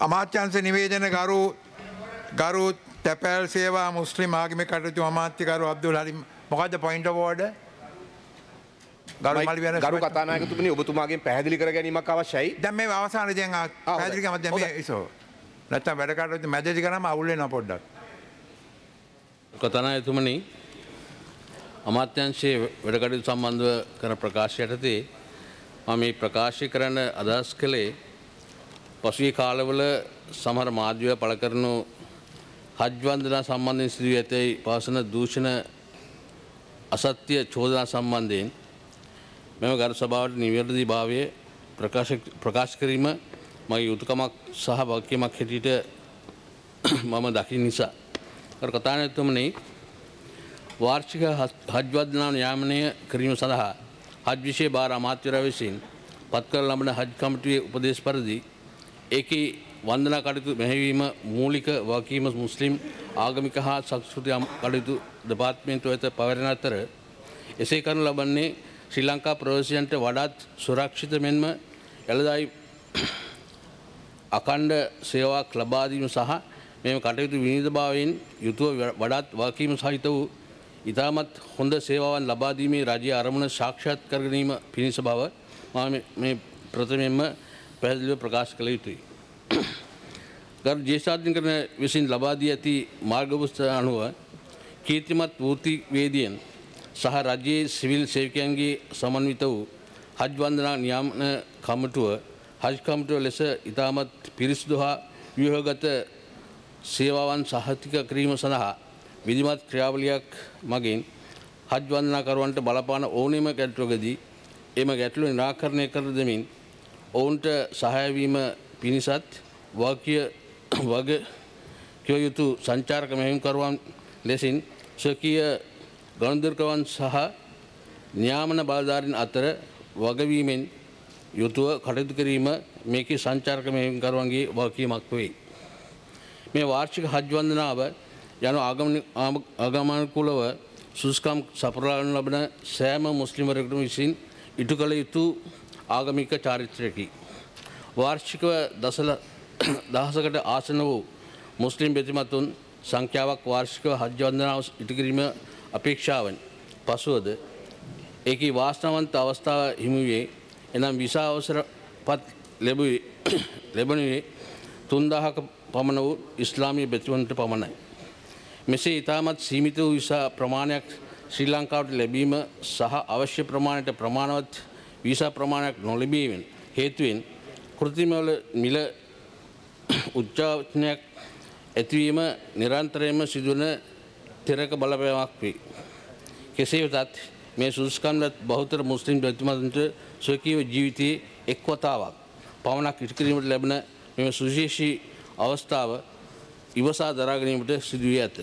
අමාත්‍යංශ නිවේදන ගරු තැපැල් සේවා මුස්ලිම් ආගමික කටයුතු අමාත්‍යකරු අබ්දුල් හලිම් මොකද්ද පොයින්ට් ඔෆ් ඕඩර්? ගරු කතානායකතුමනි ඔබතුමාගෙන් පැහැදිලි කර ගැනීමක් අවශ්‍යයි. දැන් මේ අවසානයේ දැන් පැහැදිලි කරමු දැන් මේ ඉසෝ. නැත්තම් වැඩ කටයුතු මැදදී කරාම අවුල් වෙනවා පොඩ්ඩක්. කතානායකතුමනි අමාත්‍යංශයේ වැඩ කටයුතු සම්බන්ධව කරන ප්‍රකාශයට මම මේ ප්‍රකාශය කරන්න අදහස් කළේ පසුගිය කාලවල සමහර මාධ්‍යවල පළ කරන හජ් වන්දනා සම්බන්ධයෙන් සිදුවී ඇතැයි පවසන දූෂණ අසත්‍ය චෝදනා සම්බන්ධයෙන් මෙම ගරු සභාවට නිවැරදි භාවය ප්‍රකාශ කිරීම මගේ යුතුයකමක් සහ වගකීමක් හැටියට මම දකින නිසා කර කතානායකතුමනි වාර්ෂික හජ් වන්දනා නියාමනය කිරීම සඳහා හජ් විෂය භාර අමාත්‍යවරයා විසින් පත් කර ලබන හජ් කමිටුවේ උපදේශ පරිදි ඒකී වන්දනා කටයුතු මෙහෙයවීම මූලික වගකීම මුස්ලිම් ආගමික හා සංස්කෘතික කටයුතු දෙපාර්තමේන්තුව වෙත පවරන අතර එසේ කරනු ලබන්නේ ශ්‍රී ලංකා ප්‍රවාසීන්ට වඩාත් සුරක්ෂිත මෙන්ම එළදායි අඛණ්ඩ සේවාවක් ලබා දීම සහ මෙම කටයුතු විනීතභාවයෙන් යුතුව වඩාත් වගකීම සහිත වූ ඉතාමත් හොඳ සේවාවන් ලබා දීමේ රජයේ අරමුණ සාක්ෂාත් කර ගැනීම පිණිස බව මම මේ ප්‍රථමයෙන්ම පැහැදිලිව ප්‍රකාශ කළ යුතුයි. ගරු ජ්‍යෙෂ්ඨාධිකරණ විසින් ලබා දී ඇති මාර්ගෝපදේශ අනුව කීර්තිමත් වෘත්තිවේදියන් සහ රජයේ සිවිල් සේවකයන්ගේ සමන්විත වූ හජ් වන්දනා නියාමන කමිටුව හජ් කමිටුව ලෙස ඉතාමත් පිරිසිදු හා ව්‍යුහගත සේවාවන් සහතික කිරීම සඳහා විධිමත් ක්‍රියාවලියක් මගින් හජ් වන්දනාකරුවන්ට බලපාන ඕනෑම ගැටලුවකදී එම ගැටලුව නිරාකරණය කර දෙමින් ඔවුන්ට සහාය වීම පිණිසත් වගකිව යුතු සංචාරක මෙහෙයුම්කරුවන් ලෙසින් ස්වකීය ගනුදෙනුකරුවන් සහ නියාමන බලධාරීන් අතර වගවීමෙන් යුතුව කටයුතු කිරීම මේකේ සංචාරක මෙහෙයුම්කරුවන්ගේ වගකීමක් වෙයි. මේ වාර්ෂික හජ් වන්දනාව යන ආගමනුකූලව සුසුකම් සපුරාලන ලබන සෑම මුස්ලිම්වරයෙකුට විසින් ඉටු කළ යුතු ආගමික චාරිත්‍රයකි. වාර්ෂිකව දහසකට ආසන වූ මුස්ලිම් බෙතිමතුන් සංඛ්‍යාවක් වාර්ෂිකව හජ් වන්දනාව ඉටු කිරීම අපේක්ෂාවෙන් පසුවද ඒකී වාසනාවන්ත අවස්ථාව හිමි වේ. එනම් විසා අවසර පත් ලැබුණේ 3000ක පමණ වූ ඉස්ලාමීය බෙතිමතුන්ට පමණයි. මෙසේ ඉතාමත් සීමිත වූ විසා ප්‍රමාණයක් ශ්‍රී ලංකාවට ලැබීම සහ අවශ්‍ය ප්‍රමාණයට ප්‍රමාණවත් වීසා ප්‍රමාණයක් නොලැබීමෙන් හේතුවෙන් කෘත්‍රිමවල මිල උච්චාවචනයක් ඇතිවීම නිරන්තරයෙන්ම සිදුවන තෙරක බලපෑමක් වේ. කෙසේ වෙතත් මේ සුදුසුකම්වත් බහුතර මුස්ලිම් බෙතිමතුන්ට ස්වකීය ජීවිතයේ එක් වතාවක් පමණක් ඉටු කිරීමට ලැබෙන මෙම සුවිශේෂී අවස්ථාව ඉවසා දරා ගැනීමට සිදුවී ඇත.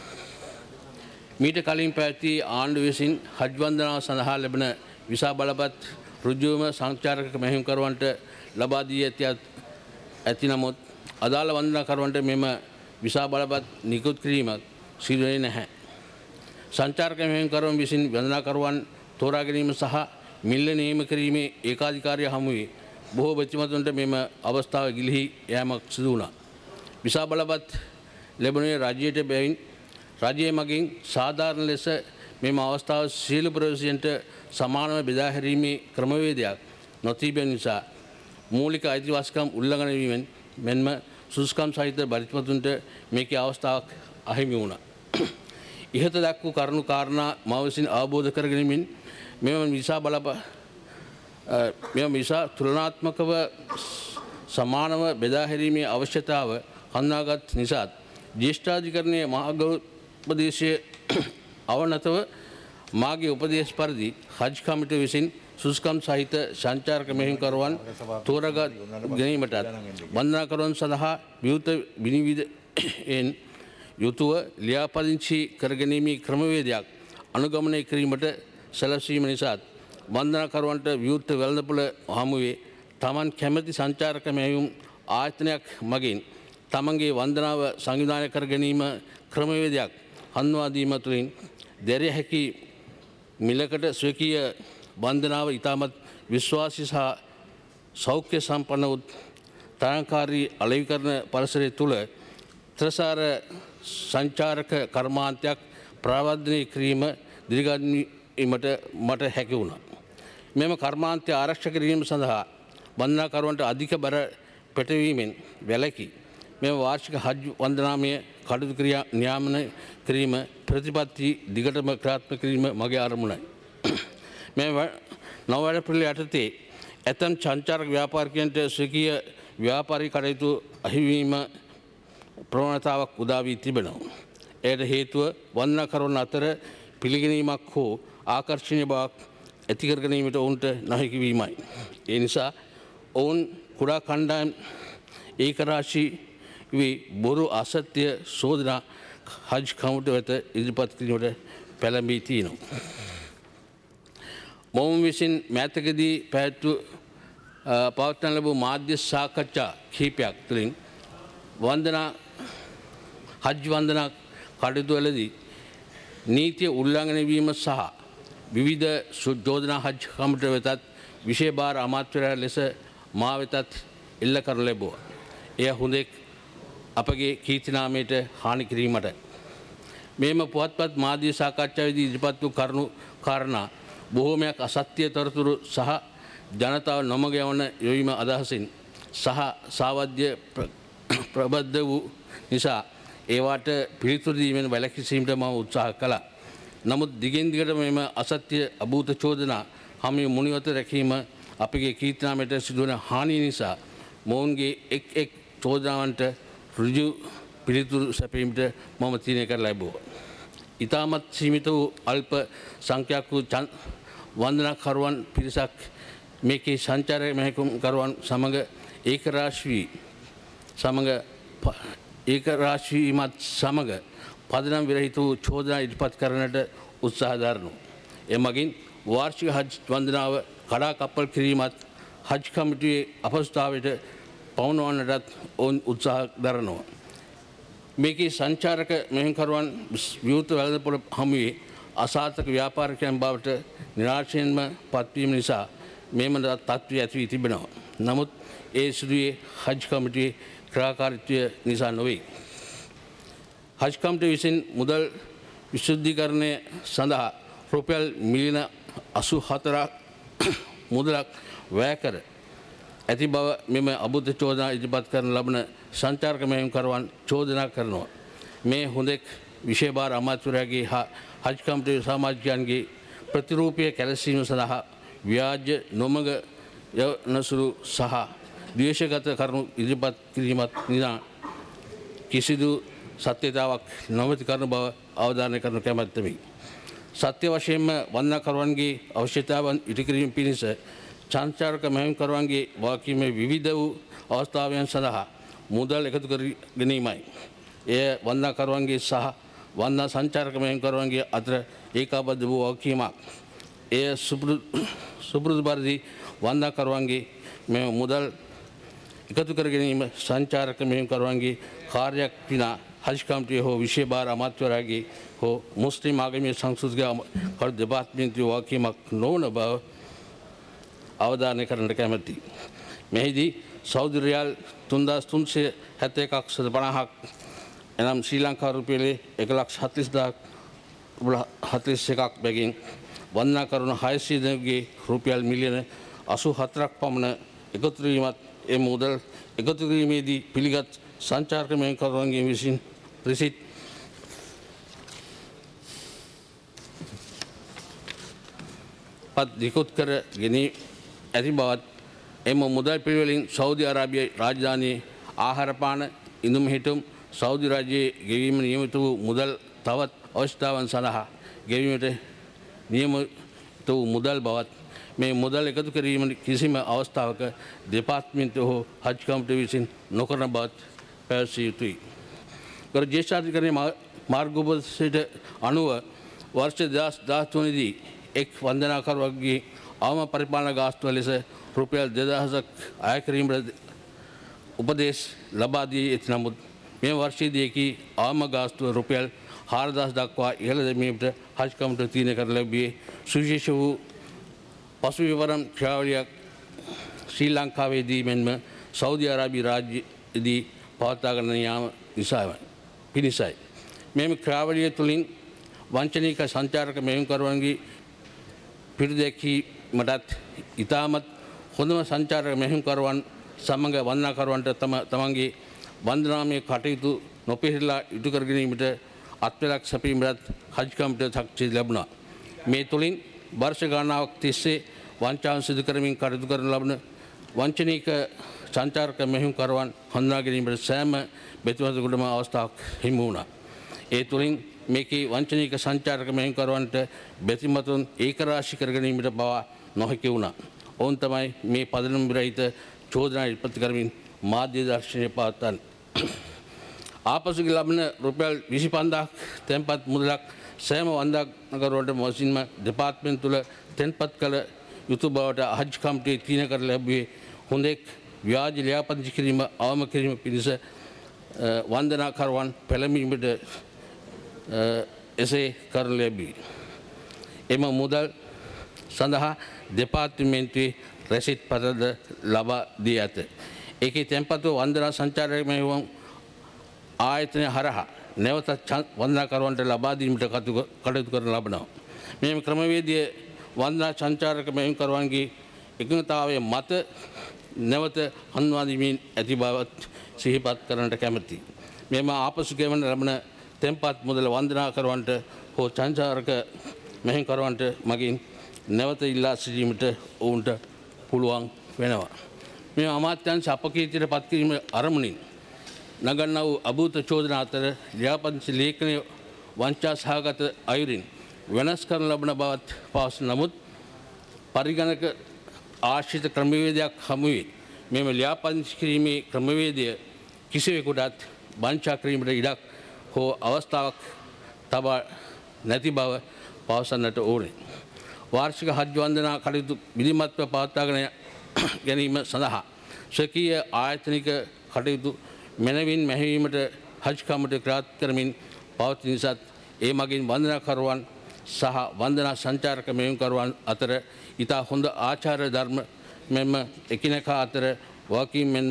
මීට කලින් පැවති ආණ්ඩුව විසින් හජ් වන්දනාව සඳහා ලැබෙන විසා බලපත් ඍජුවම සංචාරක මෙහෙයුම්කරුවන්ට ලබා දී ඇති නමුත් අදාළ වන්දනාකරුවන්ට මෙම විසා බලපත් නිකුත් කිරීමක් සිදු වෙන්නේ නැහැ. සංචාරක මෙහෙයුම්කරුවන් විසින් වන්දනාකරුවන් තෝරා ගැනීම සහ මිල්ල නියම කිරීමේ ඒකාධිකාරිය හමුවේ බොහෝ බෙතිමතුන්ට මෙම අවස්ථාව ගිලිහි යෑමක් සිදු වුණා. විසා බලපත් ලැබුණේ රජයට බැවින් රජය මගින් සාධාරණ ලෙස මෙම අවස්ථාව සියලු ප්‍රවාසීන්ට සමානව බෙදා හැරීමේ ක්‍රමවේදයක් නොතිබෙන නිසා මූලික අයිතිවාසිකම් උල්ලංඝනය වීමෙන් මෙන්ම සුසුකම් සහිත බරිතමතුන්ට මේකේ අවස්ථාවක් අහිමි වුණා. ඉහත දක් වූ කරුණු කාරණා මා විසින් අවබෝධ කර ගැනීමෙන් මෙම විසා තුලනාත්මකව සමානව බෙදා හැරීමේ අවශ්‍යතාව හඳුනාගත් නිසා ජ්‍යෙෂ්ඨාධිකරණයේ මාර්ගෝපදේශයේ අවනතව මාගේ උපදේශ පරිදි හජ් කමිටුව විසින් සුසුකම් සහිත සංචාරක මෙහෙයුම්කරුවන් තෝරා ගැනීමටත් වන්දනාකරුවන් සඳහා විවෘත විනිවිදයෙන් යුතුව ලියාපදිංචි කරගැනීමේ ක්‍රමවේදයක් අනුගමනය කිරීමට සැලැස්වීම නිසා වන්දනාකරුවන්ට විවෘත වෙළඳපොළ හමුවේ තමන් කැමැති සංචාරක මෙහෙයුම් ආයතනයක් මගින් තමන්ගේ වන්දනාව සංවිධානය කර ගැනීම ක්‍රමවේදයක් හඳුන්වා දීම තුළින් දැරිය හැකි මිලකට ස්වකීය වන්දනාව ඉතාමත් විශ්වාසී සහ සෞඛ්‍ය සම්පන්න තරංකාරී අලෙවිකරණ පරිසරය තුළ ත්‍රසාර සංචාරක කර්මාන්තයක් ප්‍රාවර්ධනය කිරීම දිරිගන්වීමට මට හැකි වුණා. මෙම කර්මාන්තය ආරක්ෂා කිරීම සඳහා වන්දනාකරුවන්ට අධික බර පැටවීමෙන් වැළකී මෙම වාර්ෂික හජ් වන්දනාමය කටයුතු නියාමනය කිරීම ප්‍රතිපත්ති දිගටම ක්‍රියාත්මක කිරීම මගේ අරමුණයි. මෙම නව වැඩපිළිවෙළ යටතේ ඇතම් සංචාරක ව්‍යාපාරිකයන්ට ස්වකීය ව්‍යාපාරික කටයුතු අහිමිවීම ප්‍රවණතාවක් උදා වී තිබෙනවා. එයට හේතුව වන්දනාකරුවන් අතර පිළිගැනීමක් හෝ ආකර්ෂණීය බවක් ඇති කර ගැනීමට ඔවුන්ට නොහැකි වීමයි. ඒ නිසා ඔවුන් කුඩා කණ්ඩායම් ඒකරාශී වී බොරු අසත්‍ය සෝදනා හජ් කමිටුව වෙත ඉදිරිපත් කිරීමට පෙළඹී තියෙනවා. මොවුන් විසින් මෑතකදී පවත්වන ලැබූ මාධ්‍ය සාකච්ඡා කිහිපයක් තුළින් හජ් වන්දනා කටයුතුවලදී නීතිය උල්ලංඝනය වීම සහ විවිධ චෝදනා හජ් කමිටුව වෙතත් විශේෂ භාර අමාත්‍යවරයා ලෙස මා වෙතත් එල්ල කරනු ලැබුවා. එය හොඳෙක් අපගේ කීර්තිනාමයට හානි කිරීමට. මෙම පුවත්පත් මාධ්‍ය සාකච්ඡාවේදී ඉදිරිපත් වූ කරුණු කාරණා බොහෝමයක් අසත්‍ය තොරතුරු සහ ජනතාව නොමග යවන යොවීම අදහසින් සහ සාවද්‍ය ප්‍රබද්ධ වූ නිසා ඒවාට පිළිතුරු දීමෙන් වැළකී සිටීමට මම උත්සාහ කළා. නමුත් දිගින් දිගට මෙම අසත්‍ය අභූත චෝදනා හමුවේ මුනිවත රැකීම අපගේ කීර්තිනාමයට සිදුවන හානිය නිසා මොවුන්ගේ එක් චෝදනාවන්ට ඍජු පිළිතුරු සැපීමට මම තීරණය කර ලැබුවා. ඉතාමත් සීමිත වූ අල්ප සංඛ්‍යාත වූ වන්දනාකරුවන් පිරිසක් මේකේ සංචාරක මෙහෙයුම්කරුවන් සමග ඒකරාශීමත් සමග පදනම් විරහිත වූ චෝදනා ඉදිරිපත් කරන්නට උත්සාහ දරනවා. එමගින් වාර්ෂික හජ් වන්දනාව කඩාකප්පල් කිරීමත් හජ් කමිටුවේ අපහසුතාවයට පවුනවන්නටත් ඔවුන් උත්සාහ දරනවා. මේකේ සංචාරක මෙහෙයුම්කරුවන් විවෘත වෙළඳපොළ හමුවේ අසාර්ථක ව්‍යාපාරිකයන් බවට නිරාශයෙන්ම පත්වීම නිසා මෙම තත්ත්වය ඇති වී තිබෙනවා. නමුත් ඒ සිදුවේ හජ් කමිටුවේ ක්‍රියාකාරීත්වය නිසා නොවේ. හජ් කමිටුව විසින් මුදල් විශුද්ධීකරණය සඳහා රුපියල් මිලියන 84ක් මුදලක් වැය කර ඇති බව මෙම අභූත චෝදනා ඉදිරිපත් කරන ලබන සංචාරක මෙහෙයුම්කරුවන් චෝදනා කරනවා. මේ හොඳෙක් විශේෂ භාර අමාත්‍යවරයාගේ හජ් කමිටුවේ සමාජිකයන්ගේ ප්‍රතිරූපය කැලැසීම සඳහා ව්‍යාජ නොමග යනසුළු සහ ද්වේෂගත කරුණු ඉදිරිපත් කිරීමත් නිසා කිසිදු සත්‍යතාවක් නොමැති කරන බව අවධාරණය කරනු කැමැත්තෙමි. සත්‍ය වශයෙන්ම වන්දනාකරුවන්ගේ අවශ්‍යතාවන් ඉටු කිරීම පිණිස සංචාරක මෙහෙයුම්කරුවන්ගේ වගකීමේ විවිධ වූ අවස්ථාවන් සඳහා මුදල් එකතු කර ගැනීමයි. එය වන්දනාකරුවන්ගේ සහ වන්දනා සංචාරක මෙහෙයුම්කරුවන්ගේ අතර ඒකාබද්ධ වූ වගකීමක්. එය සුපුරුදු පරිදි වන්දනාකරුවන්ගේ මෙම මුදල් එකතු කර ගැනීම සංචාරක මෙහෙයුම්කරුවන්ගේ කාර්යයක් විනා හජ් කමිටුවේ හෝ විශේෂ භාර අමාත්‍යවරයාගේ හෝ මුස්ලිම් ආගමීය සංස්කෘතික කටයුතු දෙපාර්තමේන්තුවේ වගකීමක් නොවන බව අවධානය කරන්නට කැමැතියි. මෙහිදී සෞදි රියාල් 3371.50ක් එනම් ශ්‍රී ලංකා රුපියලේ 1,40,041ක් බැගින් වන්දනාකරුවන් 600 දෙනෙකුගේ රුපියල් මිලියන 84ක් පමණ එකතු වීමත් ඒ මුදල් එකතු කිරීමේදී පිළිගත් සංචාරක මෙහෙයුම්කරුවන්ගේ විසින් රිසිට් පත් නිකුත් කර ගැනීම ඇති බවත් එම මුදල් පිළිවෙලින් සෞදි අරාබිය රාජධානයේ ආහාරපාන ඉඳුම් හිටුම් සෞදි රාජ්‍යයේ ගෙවීම නියමිත වූ මුදල් තවත් අවශ්‍යතාවන් සඳහා ගෙවීමට නියමිත වූ මුදල් බවත් මේ මුදල් එකතු කිරීම කිසිම අවස්ථාවක දෙපාර්තමේන්තුව හෝ හජ් කමිටුව විසින් නොකරන බවත් පැවසිය යුතුයි. ගරු ජ්‍යෙෂ්ඨාධිකරණයේ මාර්ගෝපදේශයට අනුව වර්ෂ 2013 දී එක් වන්දනාකරුවෙකුගේ අවම පරිපාලන ගාස්තුව ලෙස රුපියල් 2000ක් අය කිරීමට උපදෙස් ලබා දී ඇති නමුත් මේ වර්ෂයේදී එකී අවම ගාස්තුව රුපියල් 4000 දක්වා ඉහළ දැමීමට හජ් කමිටුව තීරණය කර ලැබුවේ සුවිශේෂ වූ පසු විවරම් ක්‍රියාවලියක් ශ්‍රී ලංකාවේදී මෙන්ම සෞදි අරාබිය රාජ්‍යයේදී පවත්වාගෙන යාම නිසායි. පිණිසයි. මෙම ක්‍රියාවලිය තුළින් වංචනික සංචාරක මෙහෙයුම්කරුවන්ගේ පිරිදැකීමටත් ඉතාමත් හොඳම සංචාරක මෙහෙයුම්කරුවන් සමග වන්දනාකරුවන්ට තමන්ගේ වන්දනාමය කටයුතු නොපිහිටලා ඉටු කර ගැනීමට අත්වැලක් සැපීමටත් හජ් කමිටුවට ශක්තිය ලැබුණා. මේ තුළින් වර්ෂ ගණනාවක් තිස්සේ වංචාවන් සිදු කරමින් කටයුතු කරන ලබන වංචනික සංචාරක මෙහෙයුම්කරුවන් හඳුනා ගැනීමට සෑම බෙතිමතුන්ටම අවස්ථාවක් හිමි වුණා. ඒ තුළින් මේකේ වංචනික සංචාරක මෙහෙයුම්කරුවන්ට බෙතිමතුන් ඒකරාශී කර ගැනීමට පවා නොහැකි වුණා. ඔවුන් තමයි මේ පදනම විරහිත චෝදනා ඉදිරිපත් කරමින් මාධ්‍ය දර්ශනය පවත්වන්නේ. ආපසුගේ ලබන රුපියල් 25000ක් තැන්පත් මුදලක් සෑම වන්දනාකරුවන්ට මොසින්ම දෙපාර්තමේන්තු තුළ තැන්පත් කළ යුතු බවට හජ් කමිටුවේ තීරණය කර ලැබුවේ හොඳෙක් ව්‍යාජ ලියාපදිංචි කිරීම අවම කිරීම පිණිස වන්දනාකරුවන් පෙළඹීමට එසේ කරනු ලැබී. එම මුදල් සඳහා දෙපාර්තමේන්තුවේ රැසිත් පතද ලබා දී ඇත. ඒකේ තැන්පත්ව වන්දනා සංචාරක මෙහෙයුම් ආයතනය හරහා නැවතත් වන්දනාකරුවන්ට ලබා දීමට කටයුතු කරන ලබනවා. මේ ක්‍රමවේදය වන්දනා සංචාරක මෙහෙයුම්කරුවන්ගේ එකඟතාවය මත නැවත හඳුන්වා දීමින් ඇති බවත් සිහිපත් කරන්නට කැමැතියි. මෙම ආපසු ගෙවන ලබන තැන්පත් මුදල වන්දනාකරුවන්ට හෝ සංචාරක මෙහෙයුම්කරුවන්ට මගින් නැවත ඉල්ලා සිටීමට ඔවුන්ට පුළුවන් වෙනවා. මේ අමාත්‍යාංශ අපකීර්තියට පත් කිරීම අරමුණින් නගන්නා වූ අභූත චෝදනා අතර ලියාපදිංචි ලේඛනය වංචා සහගත අයුරින් වෙනස් කරන ලබන බවත් පවසන නමුත් පරිගණක ආශ්‍රිත ක්‍රමවේදයක් හමුවේ මෙම ලියාපදිංචි කිරීමේ ක්‍රමවේදය කිසිවෙකුටත් වංචා කිරීමට ඉඩක් හෝ අවස්ථාවක් තබා නැති බව පවසන්නට ඕනේ. වාර්ෂික හජ් වන්දනා කටයුතු විධිමත්ව පවත්වාගෙන ගැනීම සඳහා ස්වකීය ආයතනික කටයුතු මැනවින් මෙහෙයවීමට හජ් කමිටුව ක්‍රියාත්මක කරමින් පවතින නිසාත් ඒ මගින් වන්දනාකරුවන් සහ වන්දනා සංචාරක මෙහෙයුම්කරුවන් අතර ඉතා හොඳ ආචාර ධර්ම මෙන්ම එකිනෙකා අතර වගකීම් මෙන්ම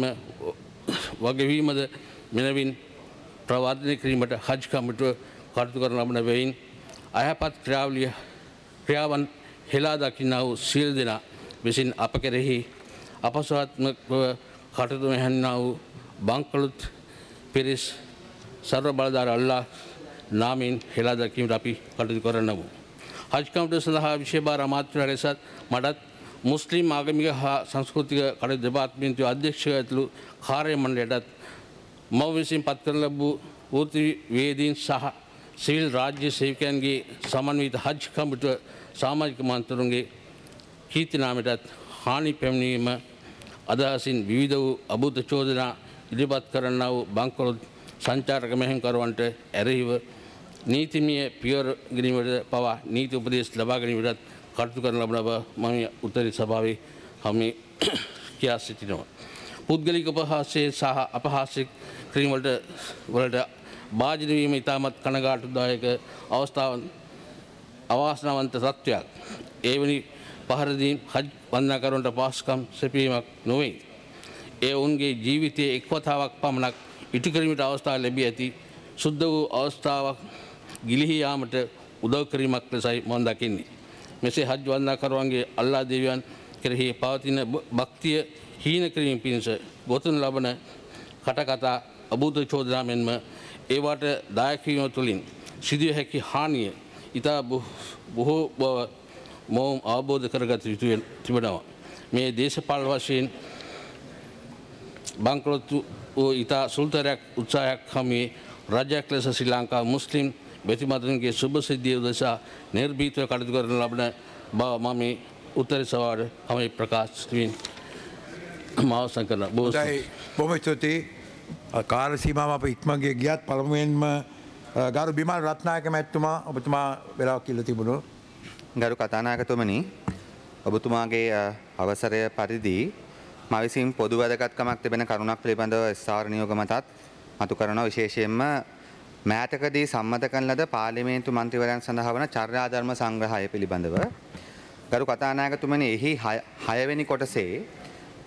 වගවීමද මෙනවින් ප්‍රවර්ධනය කිරීමට හජ් කමිටුව කටයුතු කරන ලබන බැවින් අයහපත් ක්‍රියාවන් හෙලා දකින්නා වූ සියලු දෙනා විසින් අප කෙරෙහි අපසාත්මකව කටයුතු මෙහෙයන්නා වූ බංකලුත් පිරිස් සර්ව බලධාර අල්ලාහ් නාමයෙන් හෙලා දැකීමට අපි කටයුතු කරන්නමු. හජ් කමිටුව සඳහා විශේෂ අමාත්‍යවරයා ලෙසත් මටත් මුස්ලිම් ආගමික හා සංස්කෘතික කටයුතු දෙපාර්තමේන්තුවේ අධ්‍යක්ෂකව ඇතුළු කාර්ය මණ්ඩලයටත් මව විසින් පත් කරන ලැබූ වෘත්තිවේදීන් සහ සිවිල් රාජ්‍ය සේවකයන්ගේ සමන්විත හජ් කමිටුව සමාජික මන්ත්‍රණුන්ගේ කීර්ති නාමයටත් හානි පැමිණීම අදහසින් විවිධ වූ අභූත චෝදනා ඉදිරිපත් කරන්නා වූ බංකොලොත් සංචාරක මෙහෙයුම්කරුවන්ට එරෙහිව නීතිමය පියවර ගැනීමට පවා නීති උපදෙස් ලබා ගැනීමටත් කටයුතු කරන ලබන බව මම උත්තරී සභාවේ හමුවේ කියා සිටිනවා. පුද්ගලික උපහාසය සහ අපහාස කිරීම වලට භාජනය වීම ඉතාමත් කනගාටුදායක අවාසනාවන්ත තත්ත්වයක්. එවැනි පහරදීම් හජ් වන්දනාකරුවන්ට පහසුකම් සැපීමක් නොවේ. ඒ ඔවුන්ගේ ජීවිතයේ එක් වතාවක් පමණක් ඉටු කිරීමට අවස්ථාව ලැබී ඇති සුද්ධ වූ අවස්ථාවක් ගිලිහී යාමට උදව් කිරීමක් ලෙසයි මම දකින්නේ. මෙසේ හජ් වන්දනාකරුවන්ගේ අල්ලාහ් දෙවියන් කෙරෙහි පවතින භක්තිය හීන කිරීම පිණිස ගොතන ලබන කටකතා අභූත චෝදනා මෙන්ම ඒවට දායක වීම තුළින් සිදුවිය හැකි හානිය ඉතා බොහෝ බව මොවුන් අවබෝධ කරගත යුතු තිබෙනවා. මේ දේශපාලන වශයෙන් බංකොලොත්තු වූ ඉතා සුළුතරයක් උත්සාහයක් හමුවේ රජයක් ලෙස ශ්‍රී ලංකා මුස්ලිම් බෙතිමතුන්ගේ සුබ සිද්ධිය උදෙසා නිර්භීතව කටයුතු කරන ලබන බව මම මේ උත්තරී සභාවට හමුවේ ප්‍රකාශ කිරීම අවසන් කරනවා. බොහොම ස්තුතියි. කාල සීමාව අප ඉක්මගේ ගියත් පළමුවෙන්ම ගරු බිමල් රත්නායක මැතිතුමා ඔබතුමා වෙලාවක් ඉල්ල තිබුණු. ගරු කතානායකතුමනි, ඔබතුමාගේ අවසරය පරිදි මා විසින් පොදු වැදගත්කමක් තිබෙන කරුණක් පිළිබඳව ස්ථාවර නියෝග මතත් මතු කරනවා. විශේෂයෙන්ම මෑතකදී සම්මත කරන ලද පාර්ලිමේන්තු මන්ත්‍රීවරයන් සඳහා වන චර්යාධර්ම සංග්‍රහය පිළිබඳව ගරු කතානායකතුමනි, එහි 6 වෙනි කොටසේ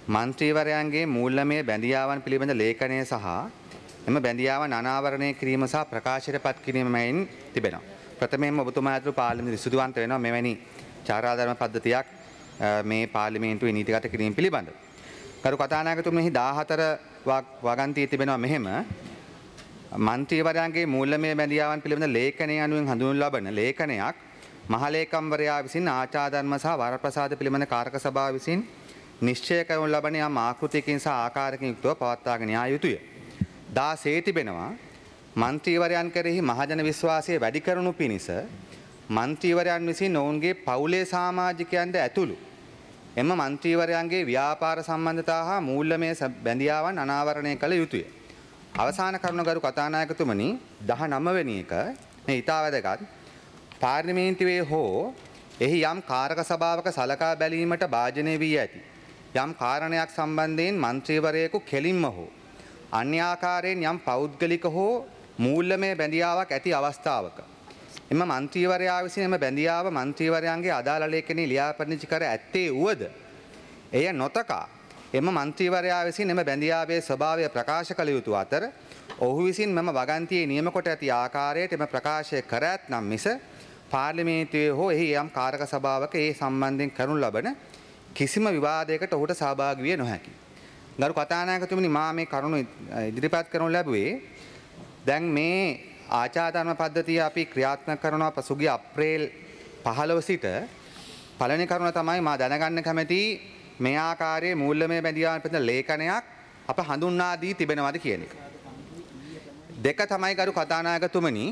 මන්ත්‍රීවරයන්ගේ මූල්‍යමය බැඳියාවන් පිළිබඳ ලේඛනය සහ එම බැඳියාවන් අනාවරණය කිරීම සහ ප්‍රකාශයට පත් කිරීමෙන් තිබෙනවා. ප්‍රථමයෙන්ම ඔබතුමා ඇතුළු පාර්ලිමේන්තුව සිදුවන්ත වෙනවා මෙවැනි චාරාධර්ම පද්ධතියක් මේ පාර්ලිමේන්තුවේ නීතිගත කිරීම පිළිබඳව. කරු කතානායකතුමනි 14 වගන්තියේ තිබෙනවා මෙහෙම මන්ත්‍රීවරයන්ගේ මූල්‍යමය බැඳියාවන් පිළිබඳ ලේඛනය අනුවෙන් හඳුන්වනු ලබන ලේඛනයක් මහලේකම්වරයා විසින් ආචාර්යධර්ම සහ වරප්‍රසාද පිළිබඳ කාරක සභාව විසින් නිශ්චය කරනු ලබන යම් ආකෘතියකින් සහ ආකාරයකින් යුක්තව පවත්වාගෙන යා යුතුය. 16 තිබෙනවා මන්ත්‍රීවරයන් කෙරෙහි මහජන විශ්වාසය වැඩි කරනු පිණිස මන්ත්‍රීවරයන් විසින් ඔවුන්ගේ පවුලේ සමාජිකයන්ට ඇතුළු එම මන්ත්‍රීවරයන්ගේ ව්‍යාපාර සම්බන්ධතා හා මූල්‍යමය බැඳියාවන් අනාවරණය කළ යුතුය. අවසාන කරුණගරු කතානායකතුමනි 19 වෙනි එක මේ ඉතා වැදගත්. පාර්ලිමේන්තුවේ හෝ එහි යම් කාරක සභාවක සලකා බැලීමට භාජනය වී ඇති යම් කාරණයක් සම්බන්ධයෙන් මන්ත්‍රීවරයෙකු කෙලින්ම හෝ අන්‍ය ආකාරයෙන් යම් පෞද්ගලික හෝ මූල්‍යමය බැඳියාවක් ඇති අවස්ථාවක එම මන්ත්‍රීවරයා විසින් එම බැඳියාව මන්ත්‍රීවරයන්ගේ අදාළ ලේඛනයේ ලියාපදිංචි කර ඇත්තේ වුවද එය නොතකා එම මන්ත්‍රීවරයා විසින් එම බැඳියාවේ ස්වභාවය ප්‍රකාශ කළ යුතු අතර ඔහු විසින් මෙම වගන්තියේ නියම කොට ඇති ආකාරයට එම ප්‍රකාශය කර ඇතනම් මිස පාර්ලිමේන්තුවේ හෝ එහි යම් කාරක සභාවක ඒ සම්බන්ධයෙන් කරනු ලබන කිසිම විවාදයකට ඔහුට සහභාගී විය නොහැකි. ගරු කතානායකතුමනි මා මේ කරුණු ඉදිරිපත් කරනු ලැබුවේ දැන් මේ ආචාර්යධර්ම පද්ධතිය අපි ක්‍රියාත්මක කරනවා පසුගිය අප්‍රේල් 15 සිට පළවෙනි කරුණ තමයි මා දැනගන්න කැමති මේ ආකාරයේ මූල්‍යමය බැඳියාවන් පිළිබඳ ලේඛනයක් අප හඳුන්වා දී තිබෙනවද කියන එක. දෙක තමයි ගරු කතානායකතුමනි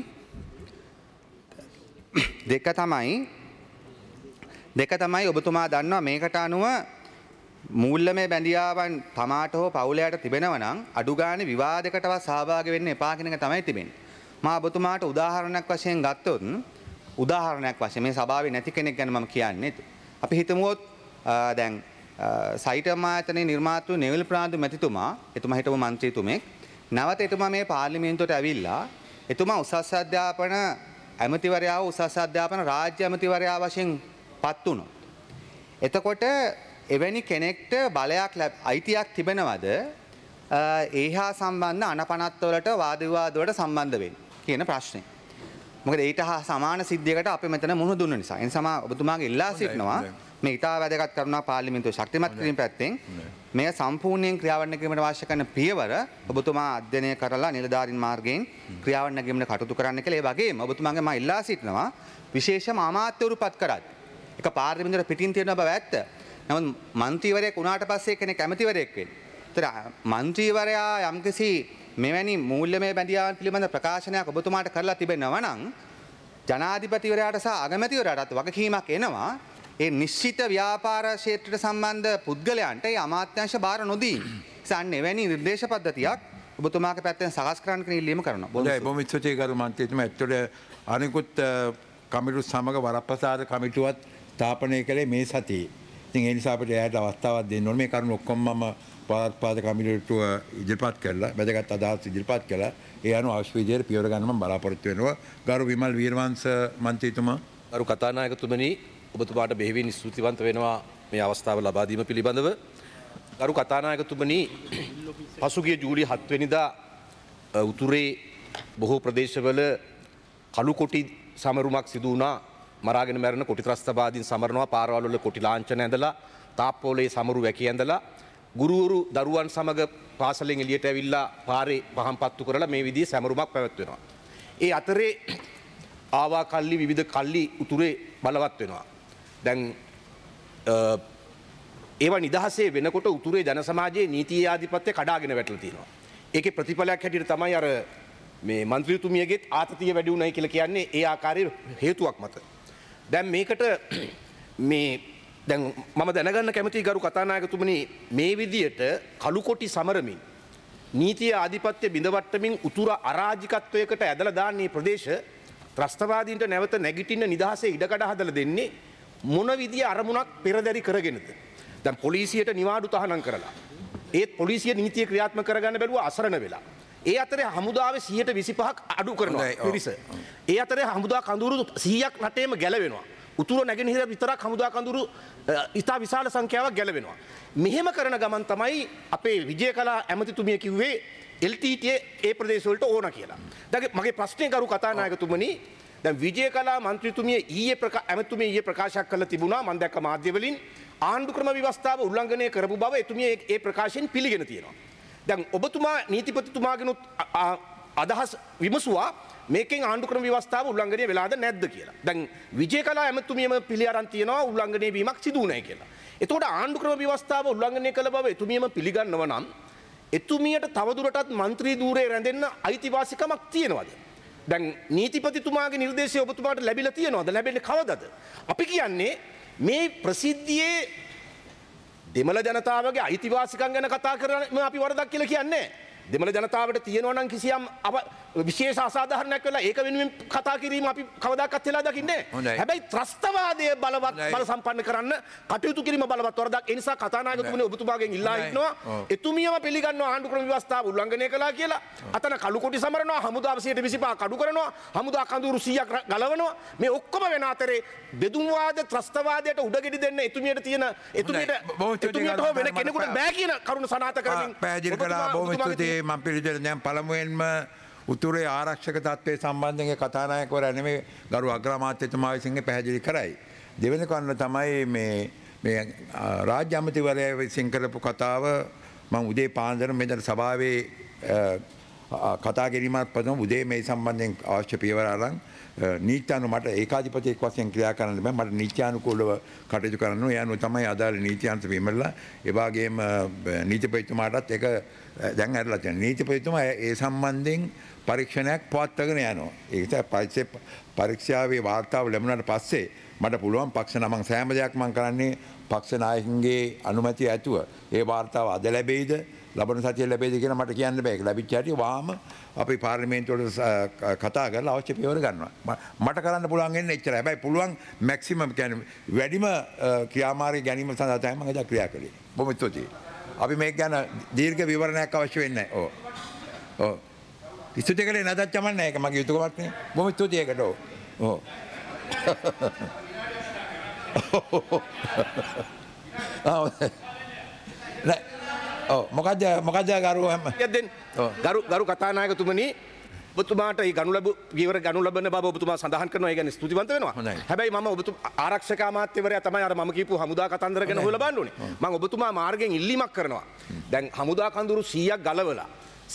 දෙක තමයි ඔබතුමා දන්නවා මේකට අනුව මූල්‍යමය බැඳියාවන් තමාට හෝ පවුලයට තිබෙනවා නම් අඩු ගානේ විවාදයකටවත් සහභාගී වෙන්න එපා කියන එක තමයි තිබෙන්නේ. මා ඔබතුමාට උදාහරණයක් වශයෙන් ගත්තොත් උදාහරණයක් වශයෙන් මේ සභාවේ නැති කෙනෙක් ගැන මම කියන්නේ. අපි හිතමුවොත් දැන් සයිටම් ආයතනයේ නිර්මාතෘ නෙවිල් ප්‍රනාන්දු මැතිතුමා එතුමා හිටපු මන්ත්‍රීතුමෙක් නැවත එතුමා මේ පාර්ලිමේන්තුවට ඇවිල්ලා එතුමා උසස් අධ්‍යාපන ඇමතිවරයා උසස් අධ්‍යාපන රාජ්‍ය ඇමතිවරයා වශයෙන් පත් වුණා. එතකොට එවැනි කෙනෙක්ට බලයක් අයිතියක් තිබෙනවද ඒහා සම්බන්ධ අනපනත් වලට වාද විවාද වලට සම්බන්ධ වෙන්න කියන ප්‍රශ්නේ. මොකද ඊට හා සමාන සිද්ධියකට අපි මෙතන මුහුණ දුන්න නිසා. ඒ නිසා ඔබතුමාගේ ඉල්ලා සිටිනවා මේ ඉතා වැදගත් කරුණා පාර්ලිමේන්තුව ශක්තිමත් කිරීම පැත්තෙන් මෙය සම්පූර්ණයෙන් ක්‍රියාවන්‍ය කිරීමට අවශ්‍ය කරන පියවර ඔබතුමා අධ්‍යයනය කරලා නිලධාරීන් මාර්ගයෙන් ක්‍රියාවන්‍ය කිරීමට කටයුතු කරන්න කියලා. ඒ වගේම ඔබතුමාගේ මා ඉල්ලා සිටිනවා විශේෂම අමාත්‍යවරු පත් කරත් එක පාර්ලිමේන්තුවට පිටින් තියෙන බව ඇත්ත. නමුත් මන්ත්‍රීවරයෙක් වුණාට පස්සේ කෙනෙක් ඇමතිවරයෙක් වෙන්නේ. ඒතර මන්ත්‍රීවරයා යම්කිසි මෙවැනි මූල්‍යමය බැඳියාවන් පිළිබඳ ප්‍රකාශනයක් ඔබතුමාට කරලා තිබෙනවා නම් ජනාධිපතිවරයාට සහ අගමැතිවරයාටත් වගකීමක් එනවා ඒ නිශ්චිත ව්‍යාපාර ක්ෂේත්‍රයට සම්බන්ධ පුද්ගලයන්ට ඒ අමාත්‍යාංශ බාර නොදී. ඉතින් එවැනි නිර්දේශ පද්ධතියක් ඔබතුමාගේ පැත්තෙන් සකස් කරන්න කියන ඉල්ලීම කරනවා. බොහොම ස්තුතියි ගරු මන්ත්‍රීතුමා. ඇත්තට අනිකුත් කමිටු සමග වරප්‍රසාද කමිටුවත් ස්ථාපනය කළේ මේ සතියේ. ඉතින් ඒ නිසා අපිට එයාට අවස්ථාවක් දෙන්න ඕනේ. මේ කරුණු ඔක්කොම මම පළාත් කමිටුව ඉදිරිපත් කරලා වැදගත් අදහස් ඉදිරිපත් කළා. ඒ අනුව අවශ්‍ය විදිහට පියවර ගන්න මම බලාපොරොත්තු වෙනවා. ගරු විමල් වීරවංශ මන්ත්‍රීතුමා. ගරු කතානායකතුමනි ඔබතුමාට බෙහෙවින් ස්තුතිවන්ත වෙනවා මේ අවස්ථාව ලබා දීම පිළිබඳව. ගරු කතානායකතුමනි පසුගිය ජූලි 7 වෙනිදා උතුරේ බොහෝ ප්‍රදේශවල කළු කොටි සමරුමක් සිදු වුණා. මරාගෙන මැරෙන කොටි ත්‍රස්තවාදීන් සමරනවා. පාරවල් වල කොටි ලාංඡන ඇඳලා තාප්පෝලේ සමරු වැකි ඇඳලා ගුරුවරු දරුවන් සමග පාසලෙන් එළියට ඇවිල්ලා පාරේ පහන් පත්තු කරලා මේ විදිහේ සමරුමක් පැවැත්වෙනවා. ඒ අතරේ ආවා කල්ලි විවිධ කල්ලි උතුරේ බලවත් වෙනවා. දැන් ඒවා නිදහසේ වෙනකොට උතුරේ ජන සමාජයේ නීතිය ආධිපත්‍ය කඩාගෙන වැටලා තියෙනවා. ඒකේ ප්‍රතිඵලයක් හැටියට තමයි අර මේ മന്ത്രിතුමියගෙත් ආතතිය වැඩි වුණයි කියලා කියන්නේ ඒ ආකාරයේ හේතුවක් මත. දැන් මේකට මේ දැන් මම දැනගන්න කැමතියි ගරු කතානායකතුමනි මේ විදියට කළු කොටි සමරමින් නීතිය ආධිපත්‍ය බිඳවට්ටමින් උතුර අරාජිකත්වයකට ඇදලා දාන්නේ ප්‍රදේශ ත්‍රස්තවාදීන්ට නැවත නැගිටින්න නිදහසේ ඉඩකඩ හදලා දෙන්නේ මොන විදිය අරමුණක් පෙරදරි කරගෙනද? දැන් පොලිසියට නිවාඩු තහනම් කරලා ඒත් පොලිසිය නීතිය ක්‍රියාත්මක කරගන්න බැලුවා අසරණ වෙලා. ඒ අතරේ හමුදාවේ 125ක් අඩු කරනවා පිරිස. ඒ අතරේ හමුදා කඳවුරු 100ක් රටේම ගැලවෙනවා. උතුර නැගෙනහිර විතරක් හමුදා කඳුරු ඉතා විශාල සංඛ්‍යාවක් ගැලවෙනවා. මෙහෙම කරන ගමන් තමයි අපේ විජයකලා ඇමතිතුමිය කිව්වේ LTT ඒ ප්‍රදේශවලට ඕන කියලා. දැන් මගේ ප්‍රශ්නේ ගරු කතානායකතුමනි දැන් විජයකලා මන්ත්‍රීතුමිය ඇමතිතුමිය ඊයේ ප්‍රකාශයක් කළා තිබුණා මම දැක්ක මාධ්‍ය වලින් ආණ්ඩු ක්‍රම ව්‍යවස්ථාව උල්ලංඝනය කරපු බව එතුමිය ඒ ප්‍රකාශයෙන් පිළිගෙන තියෙනවා. දැන් ඔබතුමා නීතිපතිතුමාගෙනුත් අදහස් විමසුවා මේකෙන් ආණ්ඩු ක්‍රම ව්‍යවස්ථාව උල්ලංඝනය වෙලාද නැද්ද කියලා. දැන් විජයකලා ඇමතිතුමියම පිළි අරන් තියෙනවා උල්ලංඝනය වීමක් සිදු වුණයි කියලා. එතකොට ආණ්ඩු ක්‍රම ව්‍යවස්ථාව උල්ලංඝනය කළ බව එතුමියම පිළිගන්නව නම් එතුමියට තවදුරටත් මන්ත්‍රී ධූරේ රැඳෙන්න අයිතිවාසිකමක් තියෙනවද? දැන් නීතිපතිතුමාගේ නිර්දේශය ඔබතුමාට ලැබිලා තියෙනවද? ලැබෙන්නේ කවදද? අපි කියන්නේ මේ ප්‍රසිද්ධියේ දෙමළ ජනතාවගේ අයිතිවාසිකම් ගැන කතා කරන අපි වරදක් කියලා කියන්නේ නැහැ. දෙමළ ජනතාවට තියෙනවා නම් කිසියම් විශේෂ අසාධාරණයක් වෙලා ඒක වෙනුවෙන් කතා කිරීම අපි කවදාකවත් වෙලා දකින්නේ නැහැ. හැබැයි ත්‍රස්තවාදය බලවත් බල සම්පන්න කරන්න කටයුතු කිරීම බලවත් වරදක්. ඒ නිසා කතානායකතුමනි ඔබතුමාගෙන් ඉල්ලා හිටනවා එතුමියම පිළිගන්නවා ආණ්ඩු ක්‍රම ව්‍යවස්ථාව උල්ලංඝනය කළා කියලා. අතන කළු කොටි සමරනවා, හමුදාව 125 කඩු කරනවා, හමුදා කඳුරු 100ක් ගලවනවා. මේ ඔක්කොම වෙන අතරේ බෙදුම්වාද ත්‍රස්තවාදයට උඩගෙඩි දෙන්න එතුමියට තියෙන එතුමියට හෝ වෙන කෙනෙකුට බෑ කියන කරුණ සනාථ කරමින් පැහැදිලි කළා. බොහොම ස්තුතියි. මම පිළිදෙල දැන් පළමුවෙන්ම උතුරේ ආරක්ෂක තත්ත්වයේ සම්බන්ධයෙන් කතානායකවරයා නෙමෙයි ගරු අග්‍රාමාත්‍යතුමා විසින් පැහැදිලි කරයි. දෙවෙනි කරුණ තමයි මේ රාජ්‍ය අමාත්‍යවරයා විසින් කරපු කතාව මම උදේ පාන්දර මෙතන සභාවේ කතා කිරීමත් පදම උදේ මේ සම්බන්ධයෙන් අවශ්‍ය පියවර අරන් නීත්‍යානු මට ඒකාධිපතියෙක් වශයෙන් ක්‍රියා කරන්න බෑ. මට නීත්‍යානුකූලව කටයුතු කරන්න ඕන. ඒ අනුව තමයි අදාළ නීත්‍යාන්ත විමරලා ඒ වගේම නීතිපතිතුමාටත් ඒක දැන් ඇරලා තියෙනවා. නීතිපතිතුමා ඒ සම්බන්ධයෙන් පරීක්ෂණයක් පවත්වාගෙන යනවා. ඒක පරීක්ෂාවේ වාර්තාව ලැබුණාට පස්සේ මට පුළුවන් පක්ෂ නමං සෑම දෙයක් මම කරන්නේ පක්ෂ නායකයන්ගේ අනුමැතිය ඇතුව ඒ වාර්තාව අද ලැබෙයිද ලබන සතියේ ලැබෙයිද කියලා මට කියන්න බෑ. ඒක ලැබිච්ච හැටි වාම අපි පාර්ලිමේන්තුවට කතා කරලා අවශ්‍ය පියවර ගන්නවා. මට කරන්න පුළුවන් වෙන්නේ එච්චරයි. හැබැයි පුළුවන් මැක්සිමම් කියන්නේ වැඩිම ක්‍රියාමාර්ග ගැනීම සඳහා තමයි මම එදා ක්‍රියා කළේ. බොහොම ස්තුතියි. අපි මේක ගැන දීර්ඝ විවරණයක් අවශ්‍ය වෙන්නේ නැහැ. ඔව්. ඔව්. ස්තුති කළේ නැතත් කමක් නැහැ. ඒක මගේ යුතුයකමක් නේ. බොහොම ස්තුතියි ඒකට. ඔව්. ඔව්. මොකද ගරු කතානායකතුමනි ඔබතුමාට ඒ ගීවර ගනු ලබන බව ඔබතුමා සඳහන් කරනවා. ඒ කියන්නේ ස්තුතිවන්ත වෙනවා. හැබැයි මම ආරක්ෂක අමාත්‍යවරයා තමයි අර මම කියපු හමුදා කතන්දර ගැන හොයලා බලන්න ඕනේ. මම ඔබතුමා මාර්ගෙන් ඉල්ලීමක් කරනවා. දැන් හමුදා කඳුරු 100ක් ගලවලා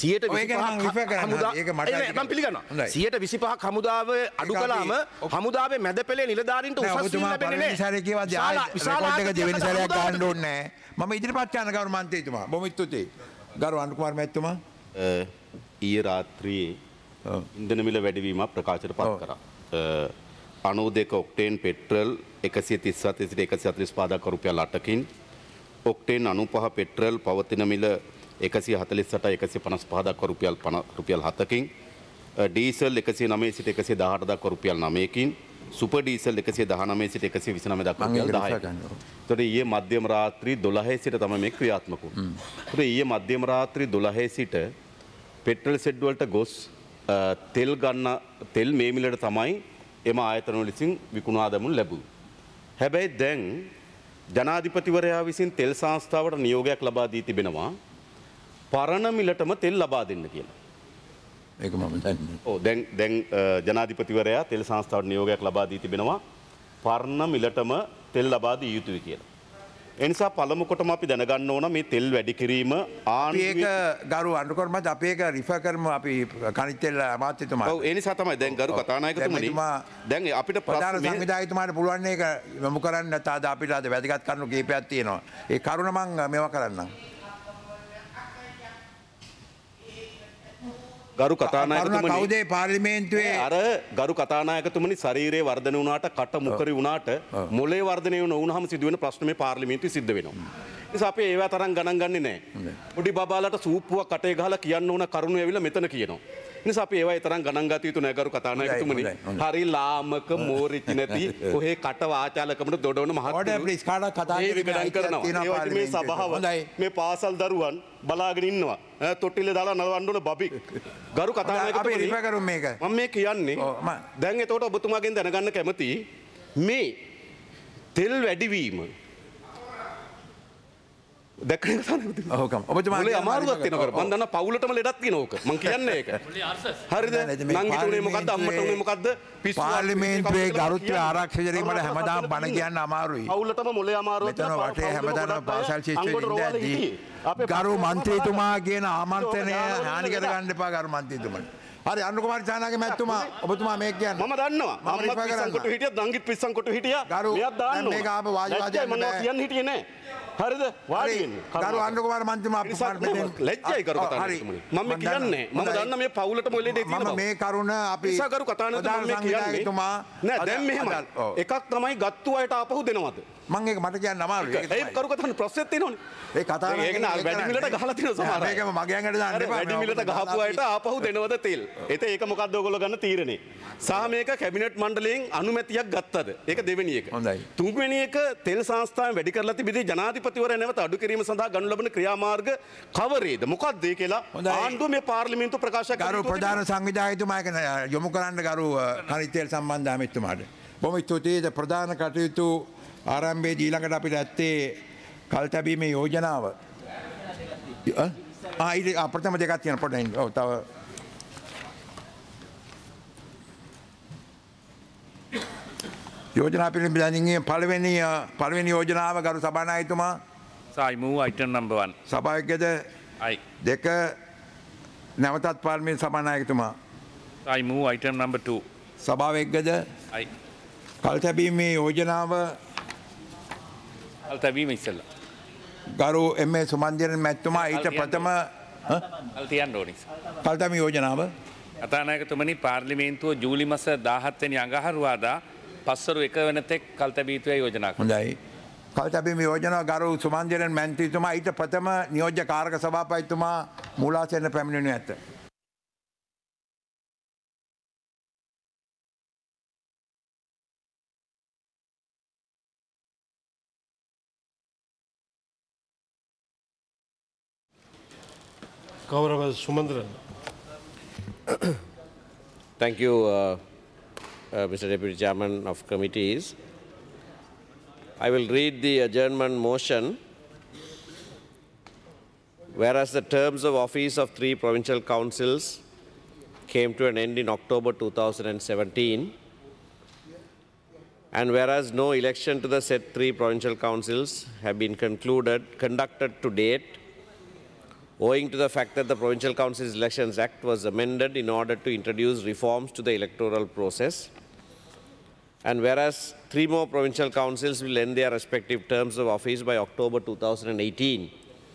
125ක් හමුදාව අඩු කළාම හමුදාවේ මැද පෙළේ නිලධාරීන්ට උසස් වීම ලැබෙන්නේ නැහැ. දෙවෙනි සැරයක් ගන්න ඕනේ නැහැ. මම ඉදිරිපත් කරන ගරු මන්ත්‍රීතුමා බොහොම ස්තුතියි. ගරු අනුකුමාර මැතිතුමා ඊයේ රාත්‍රියේ ඉන්ධන මිල වැඩිවීමක් ප්‍රකාශයට පත් කරා. 92 ඔක්ටේන් පෙට්‍රල් 137 සිට 145 දක්වා රුපියල් 8කින් ඔක්ටේන් 95 පෙට්‍රල් පවතින මිල 148 155 දක්වා රුපියල් 7කින් ඩීසල් 109 සිට 118 දක්වා රුපියල් 9කින් සුපර් ඩීසල් 119 සිට 129 දක්වා රුපියල් 10කින්. ඒතකොට ඊයේ මධ්‍යම රාත්‍රී 12 සිට තමයි මේ ක්‍රියාත්මක වුනේ. ඒතකොට ඊයේ මධ්‍යම රාත්‍රී 12 සිට පෙට්‍රල් සෙඩ් වලට ගොස් තෙල් මේ මිලට තමයි එම ආයතන වලින් විකුණා දමනු ලැබුවේ. හැබැයි දැන් ජනාධිපතිවරයා විසින් තෙල් සංස්ථාවට නියෝගයක් ලබා දී තිබෙනවා පරණ මිලටම තෙල් ලබා දෙන්න කියලා. ඒක මම දන්නේ. ඔව් දැන් ජනාධිපතිවරයා තෙල් සංස්ථාවට නියෝගයක් ලබා දී තිබෙනවා පරණ මිලටම තෙල් ලබා දී යුතුයි කියලා. ඒ නිසා පළමු කොටම අපි දැනගන්න ඕන මේ තෙල් වැඩි කිරීම ඒක ගරු අනුකරමත් අපි ඒක රිෆර් කරමු අපි කනිත් තෙල් අමාත්‍යතුමාට. ඔව් ඒ නිසා තමයි දැන් ගරු කතානායකතුමනි දැන් අපිට ප්‍රධාන සංවිධායකතුමාට පුළුවන් ඒක යොමු කරන්න නැත්නම් අද අපිට අද වැදගත් කරුණු කීපයක් තියෙනවා. ඒ කරුණ මම මේවා කරන්නම්. ගරු කතානායකතුමනි කවුද පාර්ලිමේන්තුවේ අර ගරු කතානායකතුමනි ශරීරයේ වර්ධනය වුණාට කට මුකරි වුණාට මොළේ වර්ධනය නොවුනහම සිදුවෙන ප්‍රශ්න මේ පාර්ලිමේන්තුවේ සිද්ධ වෙනවා. ඒ නිසා අපි ඒවා තරම් ගණන් ගන්නේ නැහැ. පොඩි බබාලට සූප්පුවක් කටේ ගහලා කියන්න ඕන කරුණු ඇවිල්ලා මෙතන කියනවා. ඒ නිසා අපි ඒවා තරම් ගණන් ගත යුතු නැහැ ගරු කතානායකතුමනි. හරි ලාමක මෝරිච් නැති කොහේ කට වාචාලකමට දොඩවන මහත්තුරු මේ සභාව මේ පාසල් දරුවන් බලාගෙන ඉන්නවා. තොටිල්ල දාලා නලවන්න ඕන බබි. ගරු කතානායකතුමනි මම මේ කියන්නේ දැන් එතකොට ඔබතුමාගෙන් දැනගන්න කැමතියි මේ තෙල් වැඩිවීම දැක්කන ඔව්කම් ඔබතුමා මොලේ අමාරුවක් වෙනකොට මම දන්නා පවුලටම ලෙඩක් තියෙන ඕක මම කියන්නේ ඒක හරිද නංගිට උනේ මොකද්ද අම්මට උනේ මොකද්ද පිස්සු පාර්ලිමේන්තුවේ ගරුත්ව ආරක්ෂකවරයෙක් මට හැමදාම බණ කියන්න අමාරුයි පවුලටම මොලේ අමාරුවක් මෙතන වටේ හැමදාම පාසල් ශිෂ්‍යයෙක් ඉඳද්දී ගරු මන්ත්‍රීතුමා කියන ආමන්ත්‍රණය හානි කර ගන්න එපා ගරු මන්ත්‍රීතුමනි හරි අනුර කුමාර චානාගේ මැතිතුමා ඔබතුමා මේක කියන්න මම දන්නවා අම්මත් පිස්සන් කොට හිටියා නංගිත් පිස්සන් කොට හිටියා මෙයක් දාන්නවා මේක ආපහු වාජිවාජයක් මම කියන්න හිටියේ නෑ හරිද වාඩි වෙන්න ගරු අනුර කුමාර මන්ත්‍රීතුමා ලැජ්ජයි කරු කතානායකතුමනි මම කියන්නේ මම දන්නා මේ පවුලට මොලේ දෙක තියෙනවා මම මේ කරුණ අපි නිසා කරු කතානායකතුමා මම කියන්නේ නෑ දැන් මෙහෙමයි එකක් තමයි ගත්තු අයට ආපහු දෙනවද මම ඒක මට කියන්න අමාරුයි ඒක කරු කතාන ප්‍රශ්නෙත් තියෙනවනේ ඒ කතාව ඒක නා වැඩි මිලට ගහලා තියෙන සමහර අය මේකම මගේ ඇඟට දාන්න එපා වැඩි මිලට ගහපු අයට ආපහු දෙනවද තෙල් ඒක මොකද්ද ඔයගොල්ලෝ ගන්න තීරණේ සහ මේක කැබිනට් මණ්ඩලයෙන් අනුමැතියක් ගත්තද ඒක දෙවෙනි එක හොඳයි තුන්වෙනි එක තෙල් සංස්ථාවෙන් වැඩි කරලා තිබෙදී ජනාධිපතිවරයා නැවත අඩු කිරීම සඳහා ගනු ලබන ක්‍රියාමාර්ග කවරේද මොකක්ද ඒ කියලා ආණ්ඩුව මේ පාර්ලිමේන්තුව ප්‍රකාශ කරලා ගරු ප්‍රධාන සංවිධායකතුමා ඒක යොමු කරන්න ගරු කනිත් තෙල් සම්බන්ධ ඇමතිතුමාට බොහොම ස්තුතියි ප්‍රධාන කටයුතු ආරම්භයේදී ඊළඟට අපිට ඇත්තේ කල්තැබීමේ යෝජනාව ප්‍රථම දෙකක් තියෙන පොඩ්ඩක් ඔව් තව යෝජනා පිළිබඳව පළවෙනි යෝජනාව ගරු සභානායකතුමා So I move item number 1. සභාවකද දෙක නැවතත් පාර්ලිමේන්තු සභානායකතුමා So I move item number 2. සභාවකද කල්තැබීමේ යෝජනාව අල්තැබීම ඉස්සෙල්ලා. ගරු එම්.ඒ. සුමන්දිරන් මැතිතුමා ඊට ප්‍රථම අල්තියන්න ඕනි. කල්තැබීමේ යෝජනාව කතානායකතුමනි පාර්ලිමේන්තුව ජූලි මාස 17 වෙනි අඟහරුවාදා පස්වරු 1 වෙනතෙක් කල්තැබිය යුතුයි යෝජනා කළා. හොඳයි. කල්තැබීමේ යෝජනාව ගරු සුමන්දිරන් මැතිතුමා ඊට ප්‍රථම නියෝජ්‍ය කාරක සභාපතිතුමා මූලාසන පැමිණෙනු ඇත. Gaurav Sumandran. Thank you, Mr. Deputy Chairman of Committees. I will read the adjournment motion. Whereas the terms of office of 3 provincial councils came to an end in October 2017, and whereas no election to the said 3 provincial councils have been conducted to date, owing to the fact that the Provincial Councils Elections Act was amended in order to introduce reforms to the electoral process, and whereas 3 more provincial councils will end their respective terms of office by October 2018,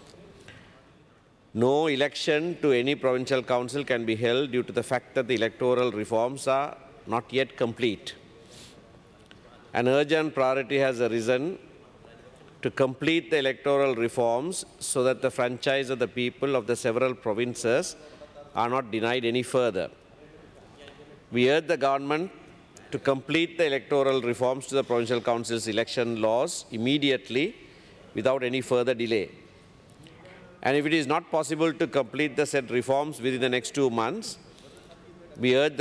no election to any provincial council can be held due to the fact that the electoral reforms are not yet complete. An urgent priority has arisen to complete the electoral reforms so that the franchise of the people of the several provinces are not denied any further. We urge the government to complete the electoral reforms to the provincial council's election laws immediately without any further delay. And if it is not possible to complete the said reforms within the next 2 months, we urge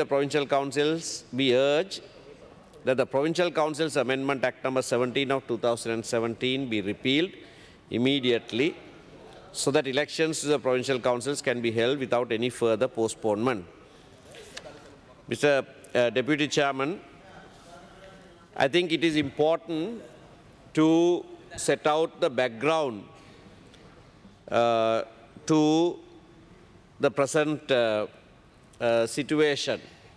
that the Provincial Councils Amendment Act number 17 of 2017 be repealed immediately so that elections to the provincial councils can be held without any further postponement. Mr. Deputy Chairman, I think it is important to set out the background to the present situation.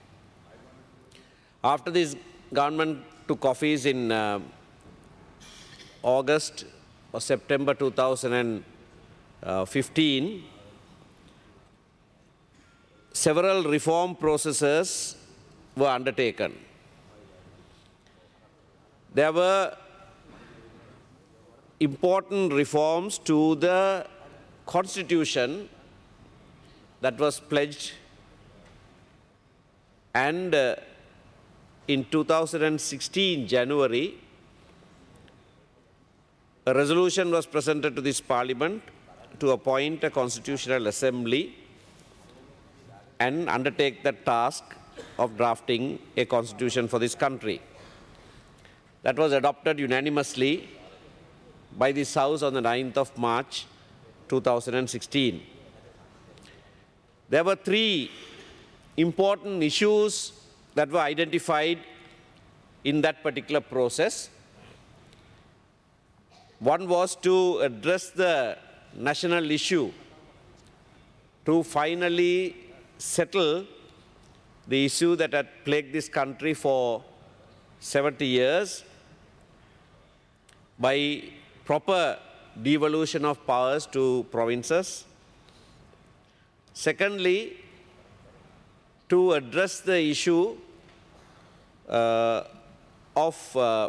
After this government took office in August or September 2015, several reform processes were undertaken. There were important reforms to the Constitution that was pledged, and in 2016 January, a resolution was presented to this Parliament to appoint a Constitutional Assembly and undertake the task of drafting a constitution for this country. that was adopted unanimously by this House on the 9th of March 2016. There were three important issues that were identified in that particular process. One was to address the national issue, to finally settle the issue that had plagued this country for 70 years by proper devolution of powers to provinces. Secondly, to address the issue of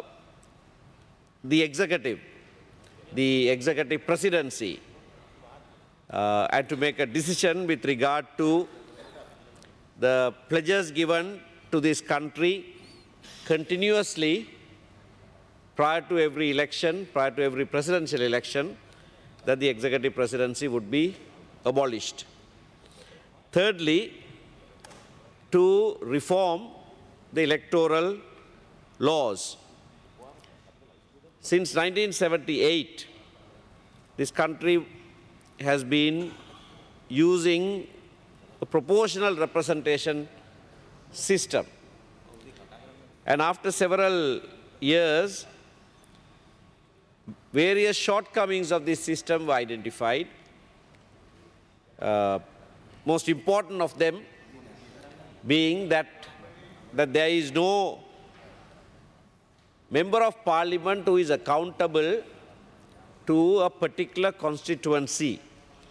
the executive presidency, and to make a decision with regard to the pledges given to this country continuously prior to every election, prior to every presidential election, that the executive presidency would be abolished. Thirdly, to reform the electoral laws. Since 1978, this country has been using a proportional representation system. And after several years, various shortcomings of this system were identified. Most important of them being that there is no member of parliament who is accountable to a particular constituency.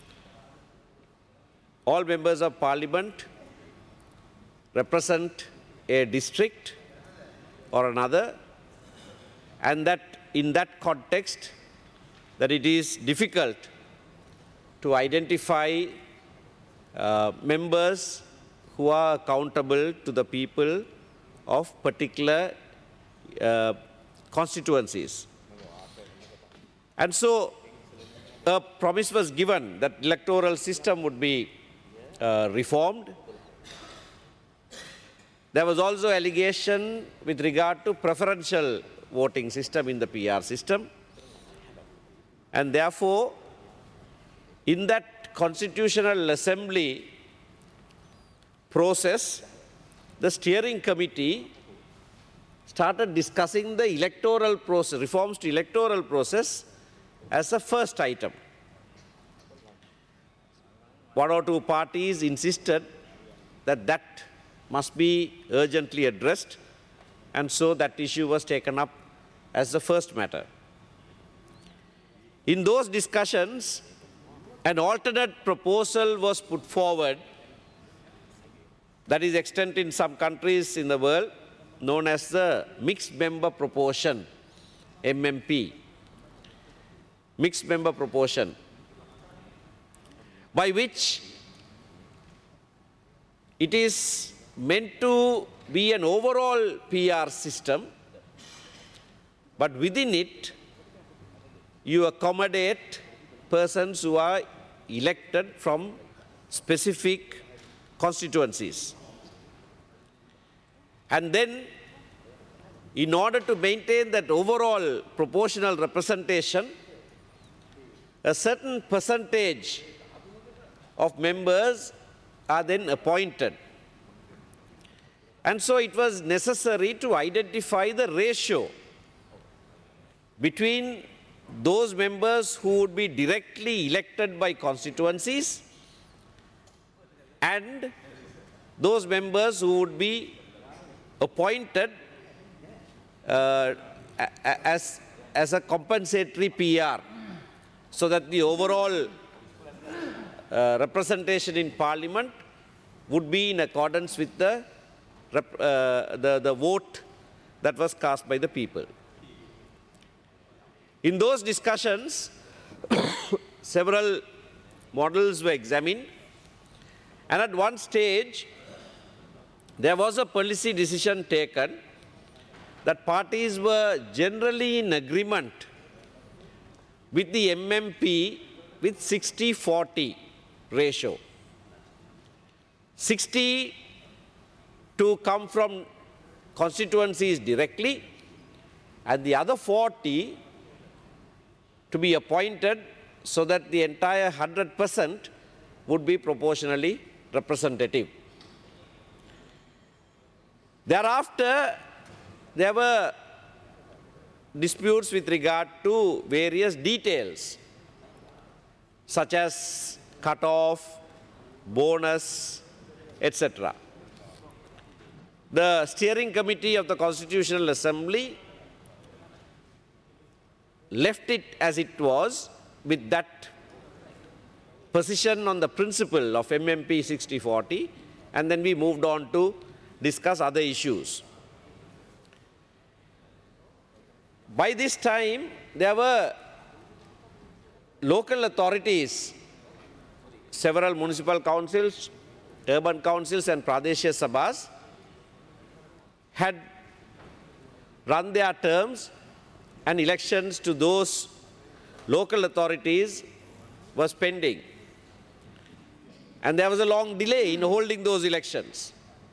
All members of parliament represent a district or another, and that in that context, that it is difficult to identify members who are accountable to the people of particular constituencies. And so a promise was given that electoral system would be reformed. There was also allegation with regard to preferential voting system in the PR system. And therefore, in that constitutional assembly process, the steering committee started discussing the electoral process, reforms to electoral process as a first item. One or two parties insisted that that must be urgently addressed, and so that issue was taken up as the first matter. In those discussions, an alternate proposal was put forward that is extant in some countries in the world, known as the mixed member proportion, MMP, mixed member proportion, by which it is meant to be an overall PR system, but within it, you accommodate persons who are elected from specific constituencies. And then, in order to maintain that overall proportional representation, a certain percentage of members are then appointed. And so it was necessary to identify the ratio between those members who would be directly elected by constituencies and those members who would be appointed as a compensatory PR, so that the overall representation in parliament would be in accordance with the vote that was cast by the people. In those discussions, several models were examined, and at one stage, there was a policy decision taken that parties were generally in agreement with the MMP with 60-40 ratio. 60 to come from constituencies directly, and the other 40 to be appointed so that the entire 100% would be proportionally representative. Thereafter, there were disputes with regard to various details, such as cut-off, bonus, etc. The steering committee of the Constitutional Assembly left it as it was with that position on the principle of MMP 60/40, and then we moved on to discuss other issues. By this time, there were local authorities, several municipal councils, urban councils and Pradeshya Sabhas had run their terms, and elections to those local authorities was pending. And there was a long delay in holding those elections.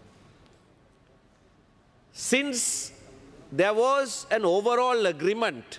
Since there was an overall agreement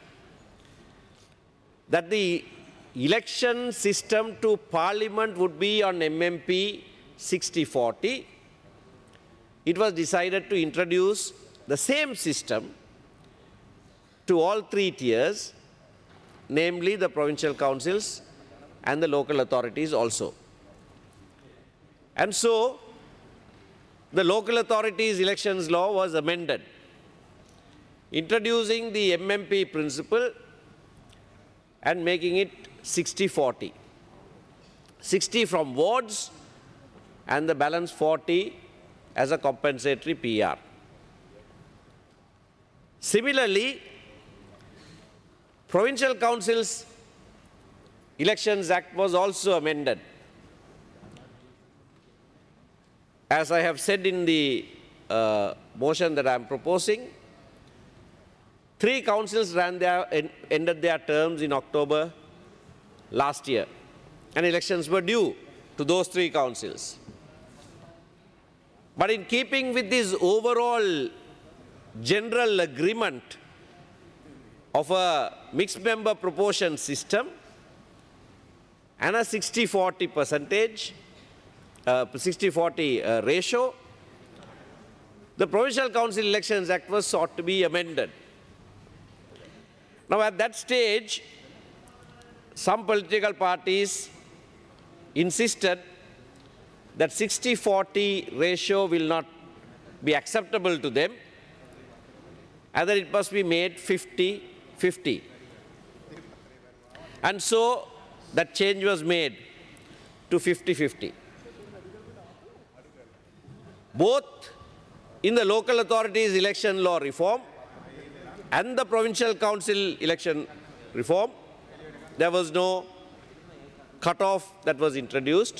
that the election system to Parliament would be on MMP 60/40, it was decided to introduce the same system to all three tiers, namely the provincial councils and the local authorities also. And so, the local authorities elections law was amended, introducing the MMP principle and making it 60/40. 60 from wards and the balance 40 as a compensatory PR. Similarly, Provincial Councils Elections Act was also amended. As I have said in the motion that I am proposing, 3 councils ended their terms in October last year, and elections were due to those 3 councils. But in keeping with this overall general agreement of a mixed member proportion system and a 60/40 percentage, 60/40 ratio, the Provincial Council Elections Act was sought to be amended. Now, at that stage, some political parties insisted that 60/40 ratio will not be acceptable to them, and that it must be made 50/50. And so that change was made to 50/50. Both in the local authorities election law reform and the provincial council election reform, there was no cut-off that was introduced.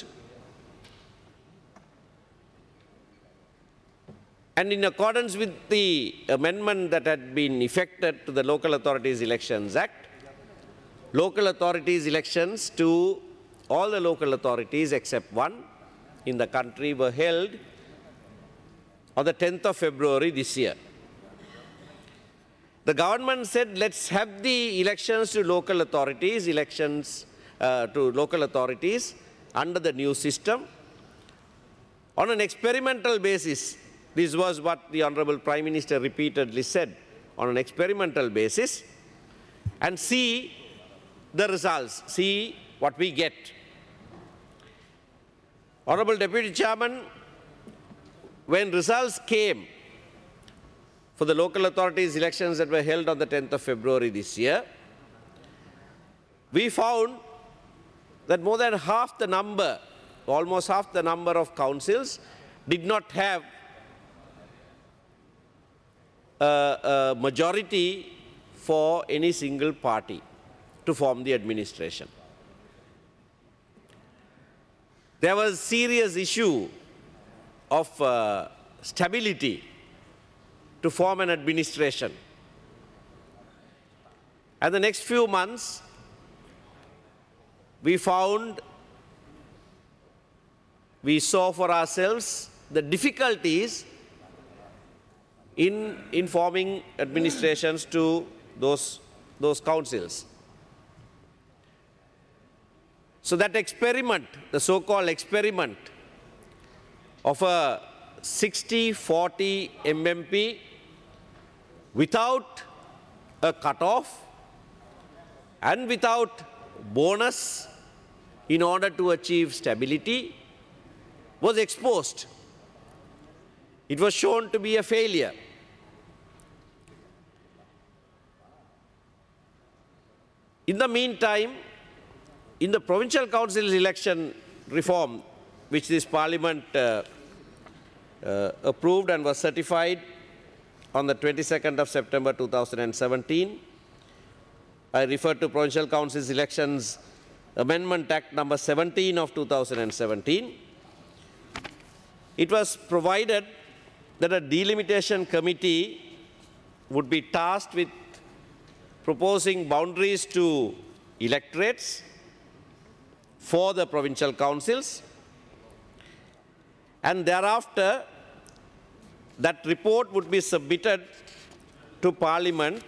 And in accordance with the amendment that had been effected to the Local Authorities Elections Act, local authorities elections to all the local authorities except one in the country were held on the 10th of February this year. The government said, let's have the elections to local authorities, under the new system on an experimental basis. This was what the Honorable Prime Minister repeatedly said, on an experimental basis, and see the results, see what we get. Honorable Deputy Chairman, when results came for the local authorities elections that were held on the 10th of February this year, we found that more than half the number, almost half the number of councils did not have a majority for any single party to form the administration. There was serious issue of stability to form an administration. And the next few months, we saw for ourselves the difficulties in informing administrations to those councils. So that experiment, the so-called experiment of a 60-40 MMP without a cut-off and without bonus in order to achieve stability was exposed. It was shown to be a failure. In the meantime, in the provincial council election reform, which this parliament approved and was certified on the 22nd of September 2017, I refer to Provincial Council's Elections Amendment Act number 17 of 2017. It was provided that a delimitation committee would be tasked with proposing boundaries to electorates for the provincial councils, and thereafter that report would be submitted to Parliament.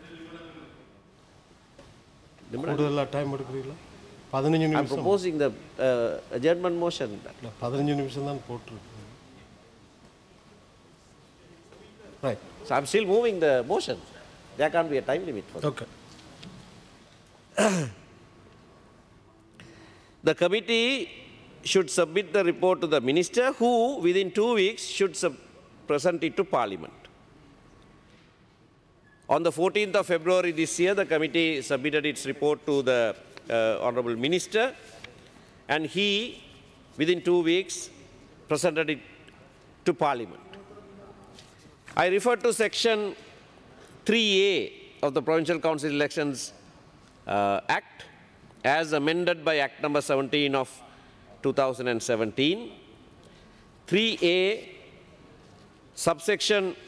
I'm proposing the adjournment motion. Right. So I'm still moving the motion. There can't be a time limit for that. Okay. The committee should submit the report to the minister, who within 2 weeks should present it to Parliament. On the 14th of February this year, the committee submitted its report to the Honourable Minister, and he, within 2 weeks, presented it to Parliament. I refer to section 3A of the Provincial Council Elections Act, as amended by Act number 17 of 2017. 3A subsection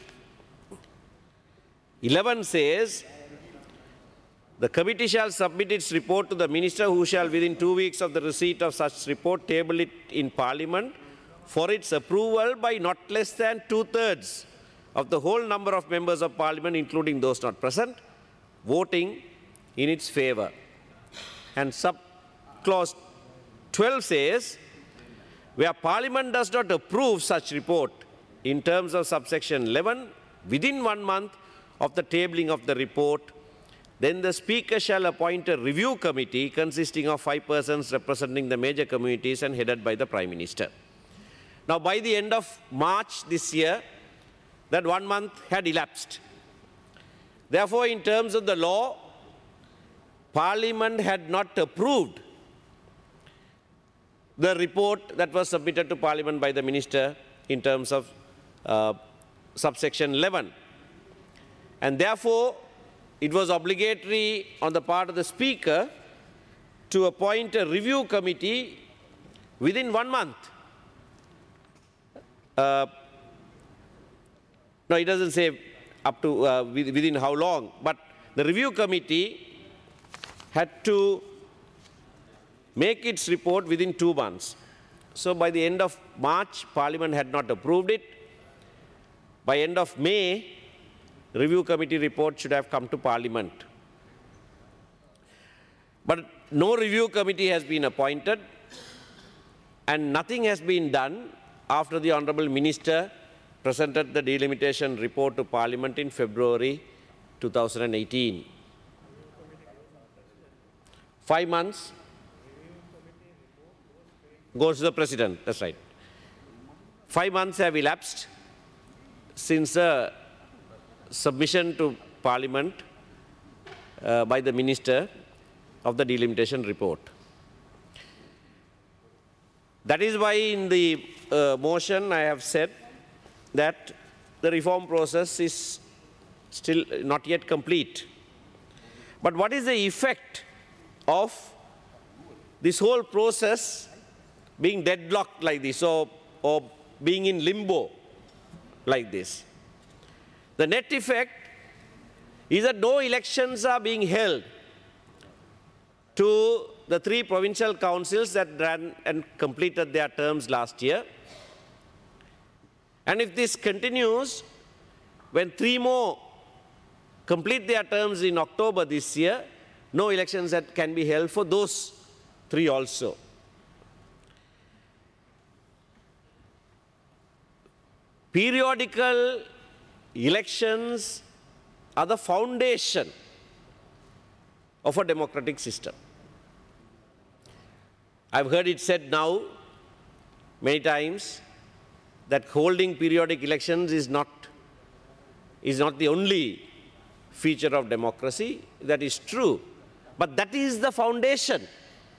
11 says, the committee shall submit its report to the minister, who shall within 2 weeks of the receipt of such report table it in Parliament for its approval by not less than 2/3 of the whole number of members of Parliament, including those not present, voting in its favour. And subclause 12 says, where Parliament does not approve such report in terms of subsection 11 within 1 month of the tabling of the report, then the Speaker shall appoint a review committee consisting of 5 persons representing the major communities and headed by the Prime Minister. Now, by the end of March this year, that 1 month had elapsed. Therefore, in terms of the law, Parliament had not approved the report that was submitted to Parliament by the Minister in terms of subsection 11. And therefore, it was obligatory on the part of the Speaker to appoint a review committee within 1 month. No, it doesn't say up to within how long, but the review committee had to make its report within 2 months. So by the end of March, Parliament had not approved it. By end of May, the review committee report should have come to Parliament. But no review committee has been appointed, and nothing has been done after the Honourable Minister presented the delimitation report to Parliament in February 2018. 5 months goes to the President, that's right. 5 months have elapsed since the submission to Parliament by the Minister of the delimitation report. That is why in the motion I have said that the reform process is still not yet complete. But what is the effect of this whole process being deadlocked like this, or being in limbo like this? The net effect is that no elections are being held to the 3 provincial councils that ran and completed their terms last year. And if this continues, when 3 more complete their terms in October this year, no elections that can be held for those 3 also. Periodical elections are the foundation of a democratic system. I've heard it said now many times that holding periodic elections is not the only feature of democracy. That is true. But that is the foundation.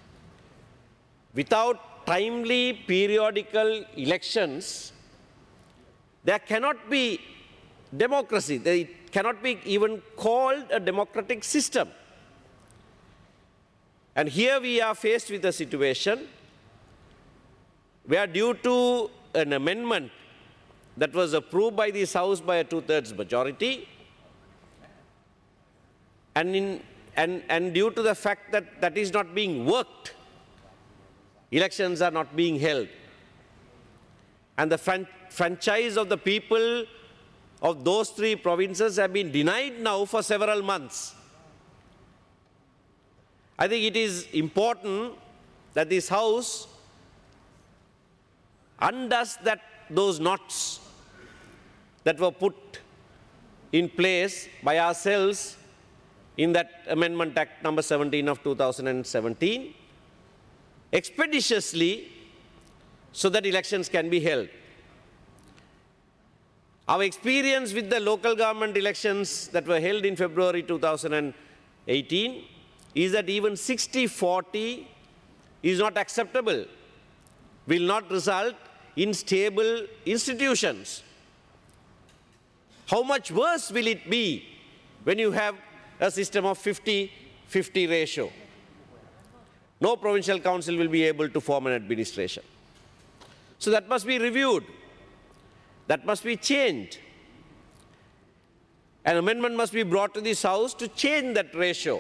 Without timely periodical elections, there cannot be democracy. It cannot be even called a democratic system. And here we are faced with a situation where, due to an amendment that was approved by this House by a 2/3 majority, and due to the fact that that is not being worked, elections are not being held. And the franchise of the people of those 3 provinces have been denied now for several months. I think it is important that this House undoes those knots that were put in place by ourselves in that Amendment Act number 17 of 2017 expeditiously, so that elections can be held. Our experience with the local government elections that were held in February 2018 is that even 60-40 is not acceptable, will not result in stable institutions. How much worse will it be when you have a system of 50-50 ratio? No provincial council will be able to form an administration. So that must be reviewed. That must be changed. An amendment must be brought to this House to change that ratio.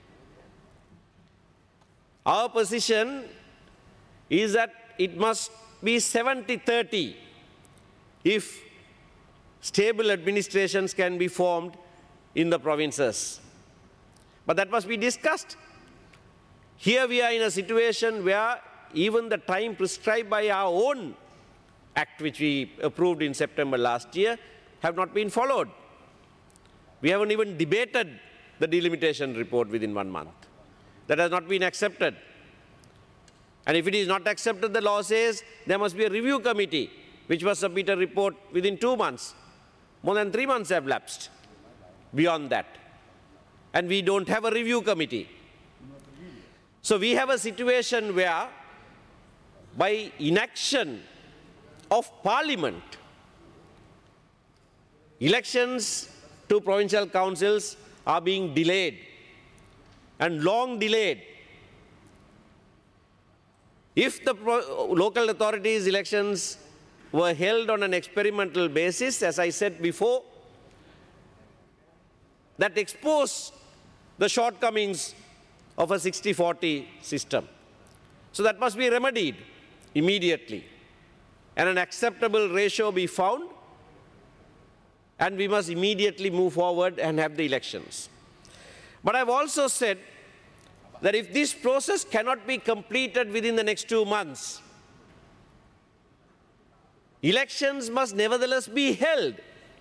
Our position is that it must be 70-30 if stable administrations can be formed in the provinces. But that must be discussed. Here we are in a situation where even the time prescribed by our own act, which we approved in September last year, have not been followed. We haven't even debated the delimitation report within 1 month. That has not been accepted. And if it is not accepted, the law says there must be a review committee, which must submit a report within 2 months. More than 3 months have lapsed beyond that. And we don't have a review committee. So we have a situation where, by inaction of Parliament, elections to provincial councils are being delayed, and long delayed. If the local authorities' elections were held on an experimental basis, as I said before, that exposed the shortcomings of a 60-40 system. So that must be remedied immediately, and an acceptable ratio be found, and we must immediately move forward and have the elections. But I've also said that if this process cannot be completed within the next 2 months, elections must nevertheless be held.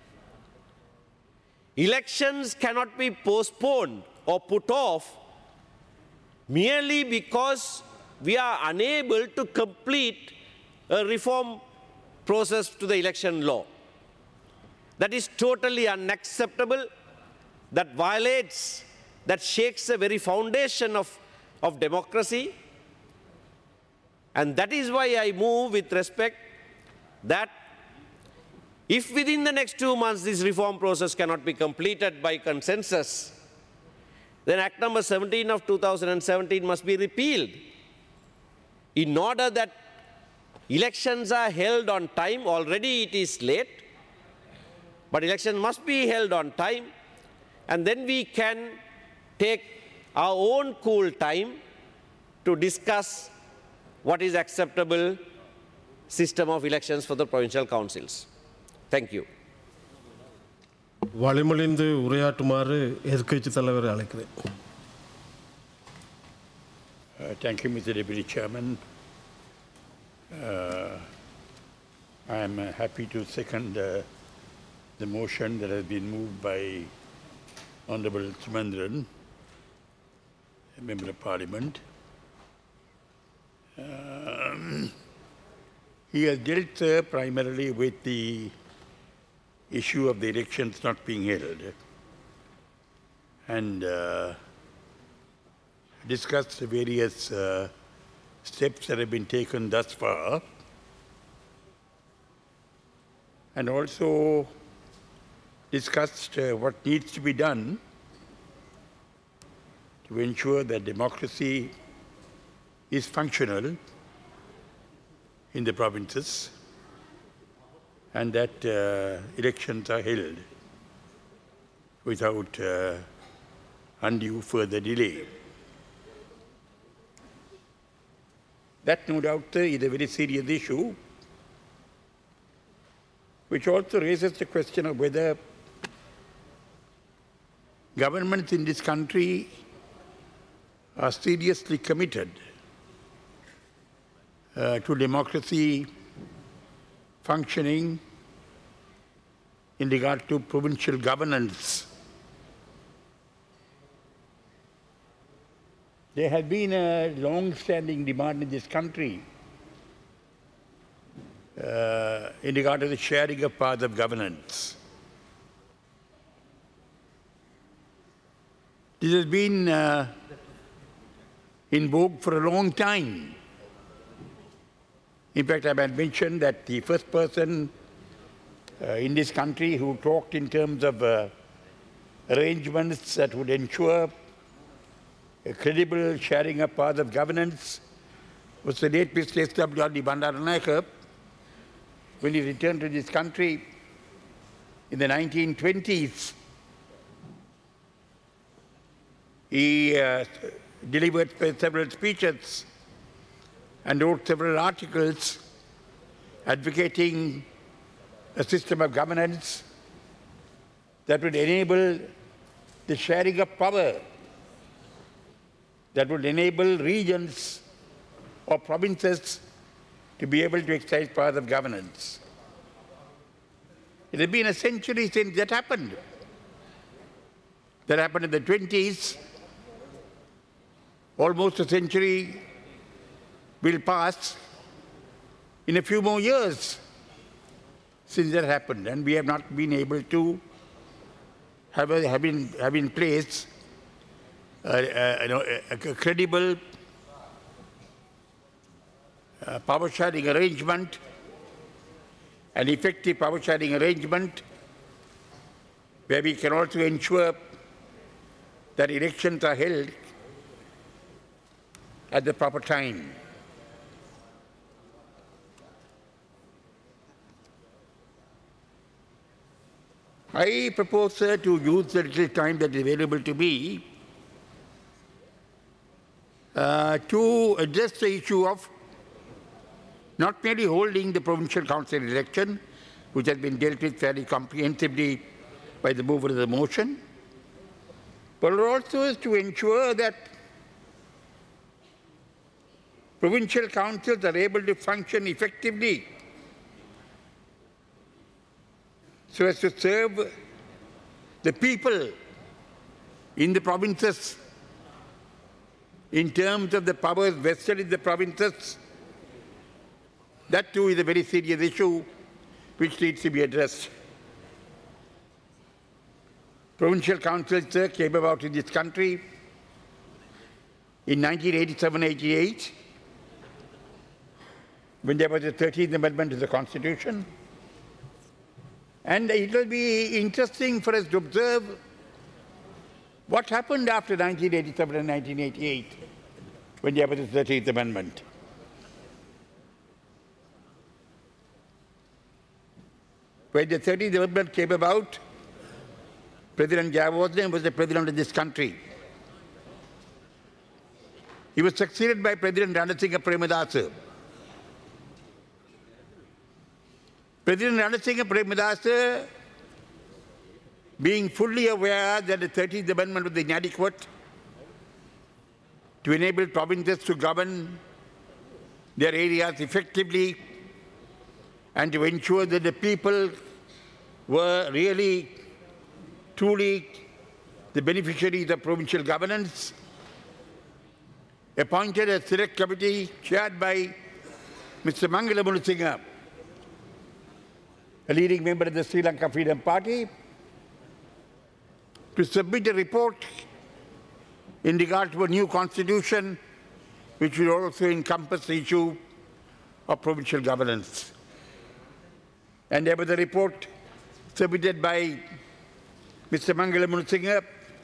Elections cannot be postponed or put off merely because we are unable to complete a reform process to the election law. That is totally unacceptable. That violates, that shakes the very foundation of democracy. And that is why I move with respect that if within the next 2 months this reform process cannot be completed by consensus, then Act number 17 of 2017 must be repealed, in order that elections are held on time. Already it is late, but elections must be held on time, and then we can take our own cool time to discuss what is acceptable system of elections for the provincial councils. Thank you. வழிமொழிந்து உரையாற்றுமாறு எதிர்க்கட்சி தலைவரை அழைக்கிறேன். Thank you, Mr. Deputy Chairman. I am happy to second the motion that has been moved by Honorable Sumandran, a Member of Parliament. He has dealt primarily with the issue of the elections not being held and discussed the various steps that have been taken thus far, and also discussed what needs to be done to ensure that democracy is functional in the provinces and that elections are held without undue further delay. That, no doubt, is a very serious issue, which also raises the question of whether governments in this country are seriously committed to democracy functioning in regard to provincial governance. There has been a long-standing demand in this country in regard to the sharing of powers of governance. This has been in vogue for a long time. In fact, I might mention that the first person in this country who talked in terms of arrangements that would ensure a credible sharing of powers of governance was the late Mr. S.W.R.D. Bandaranaike. When he returned to this country in the 1920s, he delivered several speeches and wrote several articles advocating a system of governance that would enable the sharing of power, that would enable regions or provinces to be able to exercise powers of governance. It has been a century since that happened. That happened in the 20s. Almost a century will pass in a few more years since that happened, and we have not been able to have in place a credible power sharing arrangement, an effective power sharing arrangement where we can also ensure that elections are held at the proper time. I propose to use the little time that is available to me to address the issue of not merely holding the provincial council election, which has been dealt with fairly comprehensively by the mover of the motion, but also is to ensure that provincial councils are able to function effectively so as to serve the people in the provinces in terms of the powers vested in the provinces. That too is a very serious issue which needs to be addressed. Provincial councils came about in this country in 1987-88 when there was a 13th Amendment to the Constitution. And it will be interesting for us to observe what happened after 1987 and 1988 when there was the 13th Amendment. When the 13th Amendment came about, President Jayawardene was the president of this country. He was succeeded by President Ranasinghe Premadasa. President Ranasinghe Premadasa being fully aware that the 13th Amendment was inadequate to enable provinces to govern their areas effectively and to ensure that the people were really, truly the beneficiaries of provincial governance, appointed a select committee chaired by Mr. Mangala Munasinghe, a leading member of the Sri Lanka Freedom Party, to submit a report in regard to a new constitution which will also encompass the issue of provincial governance. And there was a report submitted by Mr. Mangala Munasinghe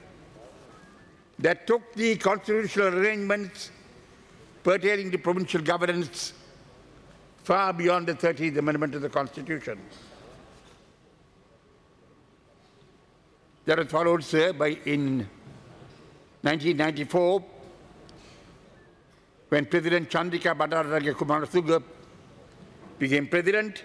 that took the constitutional arrangements pertaining to provincial governance far beyond the 13th Amendment of the Constitution. That was followed, sir, in 1994, when President Chandrika Bandaranaike Kumaratunga became president.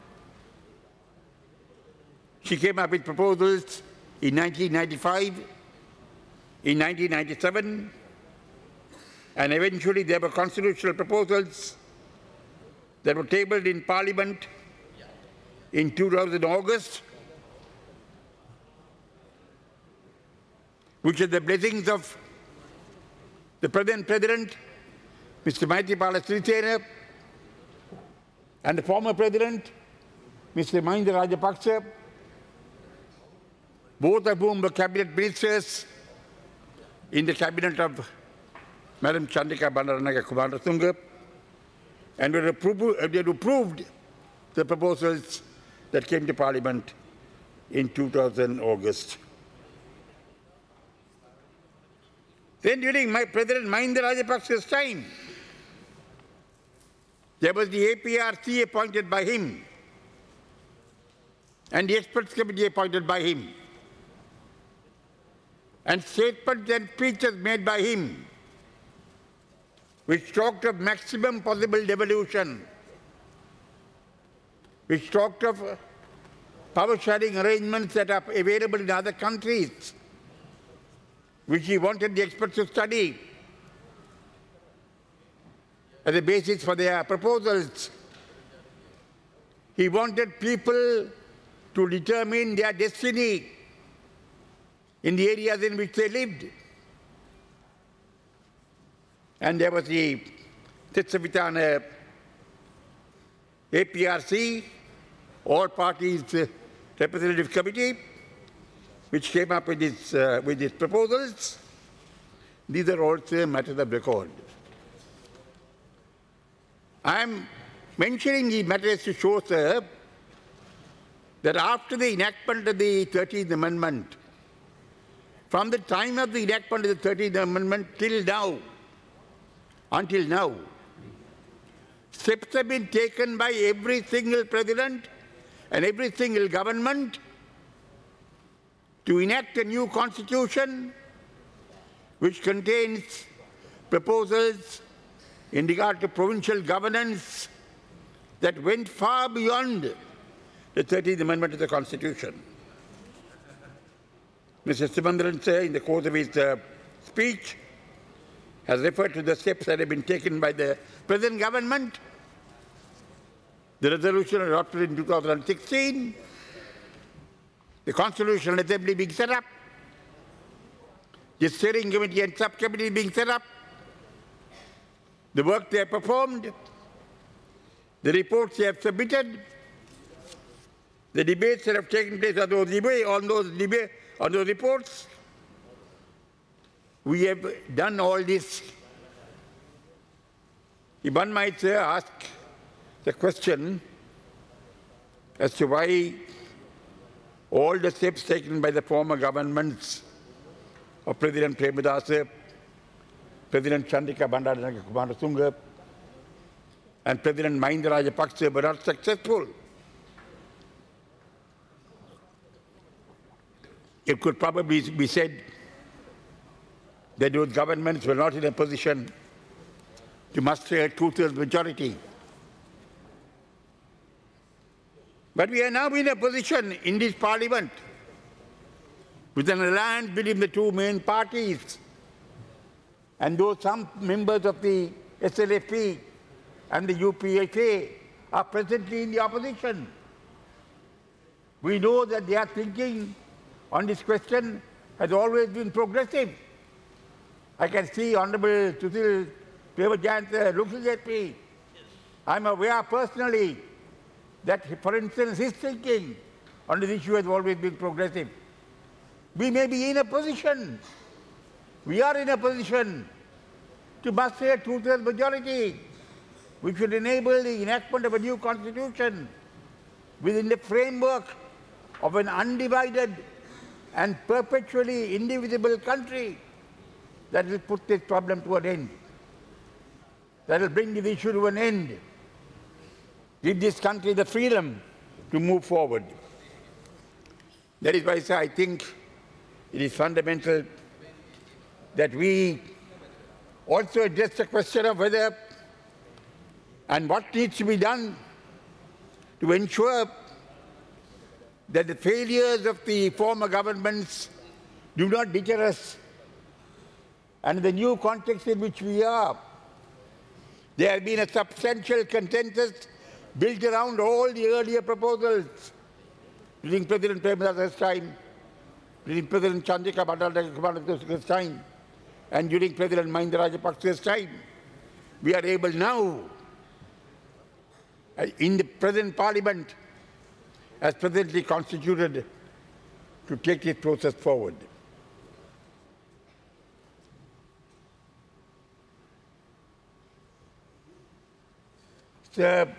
She came up with proposals in 1995, in 1997, and eventually there were constitutional proposals that were tabled in Parliament in 2000 August, which had the blessings of the present President, Mr. Maithripala Sirisena, and the former President, Mr. Mahinda Rajapaksa, both of whom were cabinet ministers in the cabinet of Madam Chandrika Bandaranaike Kumaratunga, and they approved the proposals that came to Parliament in 2000 August. Then during my President Mahinda Rajapaksa's time, there was the APRC appointed by him and the experts committee appointed by him, and statements and speeches made by him which talked of maximum possible devolution, which talked of power sharing arrangements that are available in other countries, which he wanted the experts to study as a basis for their proposals. He wanted people to determine their destiny in the areas in which they lived. And there was the Tetsavitana APRC, all parties representative committee, which came up with its proposals. These are also matters of record. I am mentioning these matters to show, sir, that after the enactment of the 13th Amendment, from the time of the enactment of the 13th Amendment till now, until now, steps have been taken by every single president and every single government to enact a new constitution which contains proposals in regard to provincial governance that went far beyond the 13th Amendment of the Constitution. Mr. Simandran, sir, in the course of his speech, has referred to the steps that have been taken by the present government, the resolution adopted in 2016, the Constitutional Assembly being set up, the steering committee and subcommittee being set up, the work they have performed, the reports they have submitted, the debates that have taken place on those reports. We have done all this. One might ask the question as to why all the steps taken by the former governments of President Premadasa, President Chandrika Bandaranaike Kumaratunga, and President Mahinda Rajapaksa were not successful. It could probably be said that those governments were not in a position to muster a two-thirds majority. But we are now in a position in this Parliament with an alliance between the two main parties. And though some members of the SLFP and the UPHA are presently in the opposition, we know that their thinking on this question has always been progressive. I can see Honorable Sushil Premachandra looking at me. I'm aware personally that, for instance, his thinking on this issue has always been progressive. We may be in a position, we are in a position to muster a two-thirds majority, which would enable the enactment of a new constitution within the framework of an undivided and perpetually indivisible country that will put this problem to an end, that will bring the issue to an end, give this country the freedom to move forward. That is why I say I think it is fundamental that we also address the question of whether and what needs to be done to ensure that the failures of the former governments do not deter us. And in the new context in which we are, there has been a substantial consensus built around all the earlier proposals during President Premachandra's time, during President Chandrika Bandaranaike's time, and during President Mahinda Rajapaksa's time. We are able now, in the present parliament, as presently constituted, to take this process forward. Sir,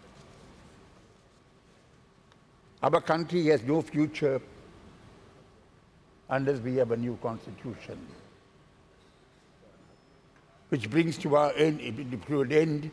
our country has no future unless we have a new constitution, which brings to an end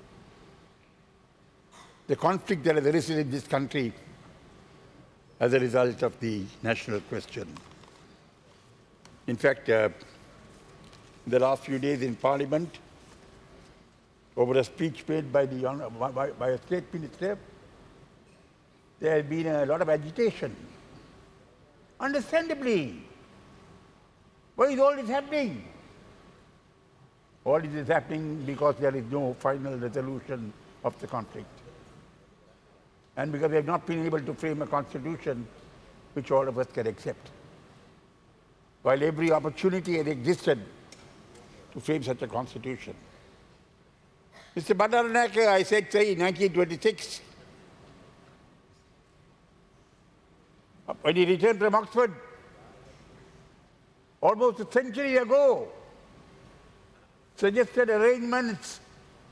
the conflict that has arisen in this country as a result of the national question. In fact, in the last few days in Parliament, over a speech made by a state minister, there has been a lot of agitation. Understandably. Why is all this happening? All this is happening because there is no final resolution of the conflict. And because we have not been able to frame a constitution which all of us can accept. While every opportunity has existed to frame such a constitution. Mr. Bandaranaike, I said, say, in 1926, when he returned from Oxford, almost a century ago, suggested arrangements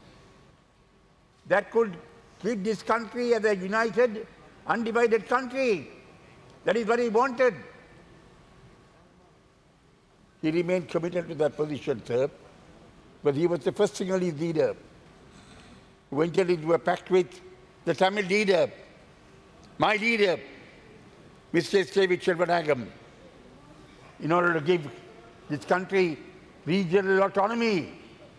that could keep this country as a united, undivided country. That is what he wanted. He remained committed to that position, sir, but he was the first Sinhalese leader who entered into a pact with the Tamil leader, my leader, Mr. S.K. Selvanagam, in order to give this country regional autonomy.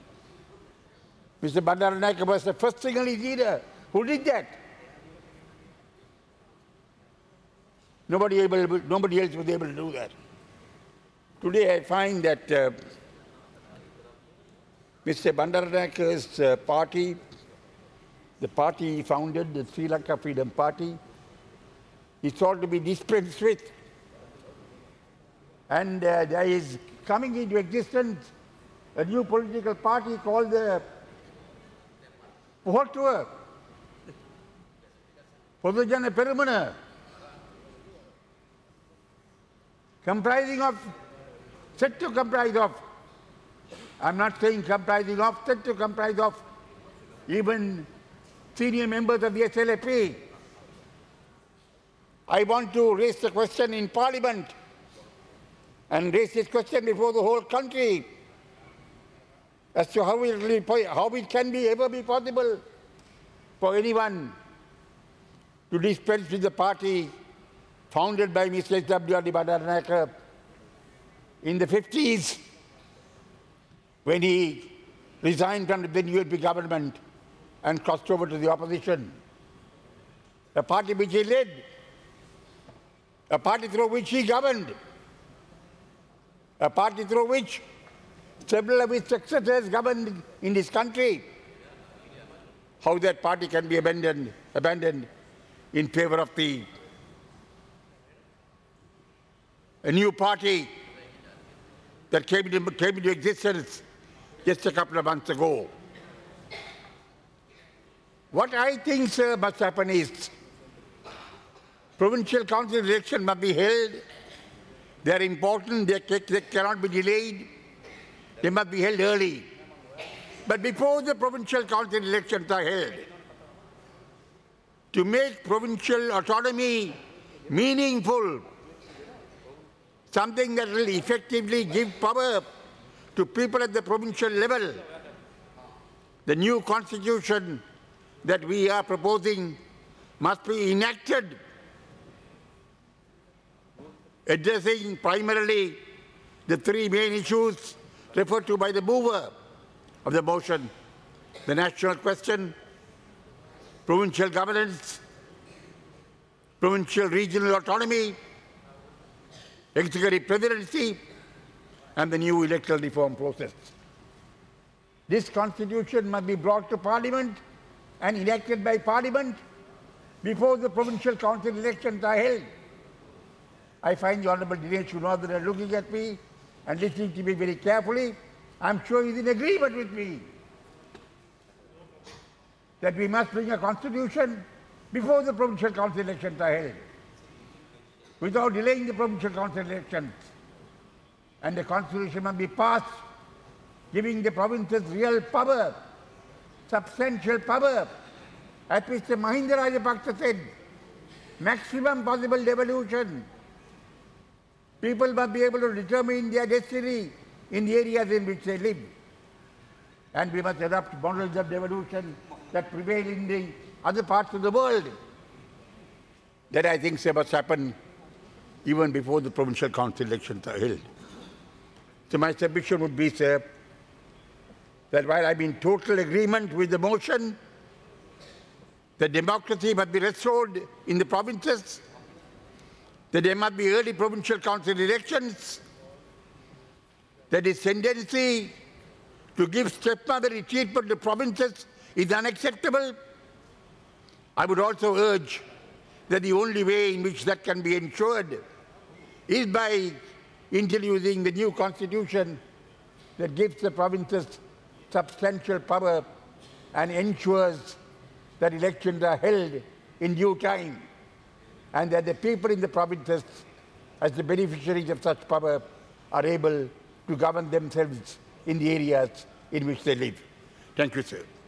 Mr. Bandaranaike was the first Sinhalese leader who did that. Nobody else was able to do that. Today I find that Mr. Bandaranaike's party, the party he founded, the Sri Lanka Freedom Party, is thought to be dispensed with. And there is coming into existence a new political party called the Pohotua, Podujana Perumana, comprising of, said to comprise of, I'm not saying comprising of, said to comprise of even senior members of the SLFP. I want to raise the question in Parliament and raise this question before the whole country as to how it can ever be possible for anyone to dispense with the party founded by Mr. S.W.R.D. Bandaranaike in the 50s when he resigned from the UNP government and crossed over to the opposition. A party which he led, a party through which he governed, a party through which several of its successors governed in this country, how that party can be abandoned in favor of a new party that came into existence just a couple of months ago. What I think, sir, must happen is provincial council elections must be held. They are important, they cannot be delayed. They must be held early. But before the provincial council elections are held, to make provincial autonomy meaningful, something that will effectively give power to people at the provincial level, the new constitution that we are proposing must be enacted, addressing primarily the three main issues referred to by the mover of the motion: the national question, provincial governance, provincial regional autonomy, executive presidency, and the new electoral reform process. This constitution must be brought to Parliament and enacted by Parliament before the provincial council elections are held. I find the Honourable Dinesh Gunawardene looking at me and listening to me very carefully. I'm sure he's in agreement with me that we must bring a constitution before the provincial council elections are held, without delaying the provincial council elections. And the constitution must be passed, giving the provinces real power, substantial power. As Mr. Mahinda Rajapaksa said, maximum possible devolution. People must be able to determine their destiny in the areas in which they live. And we must adopt models of devolution that prevail in the other parts of the world. That, I think, must happen even before the provincial council elections are held. So my submission would be, sir, that while I'm in total agreement with the motion that democracy must be restored in the provinces, that there must be early provincial council elections, that this tendency to give stepmotherly treatment to provinces is unacceptable, I would also urge that the only way in which that can be ensured is by introducing the new constitution that gives the provinces substantial power and ensures that elections are held in due time, and that the people in the provinces, as the beneficiaries of such power, are able to govern themselves in the areas in which they live. Thank you, sir.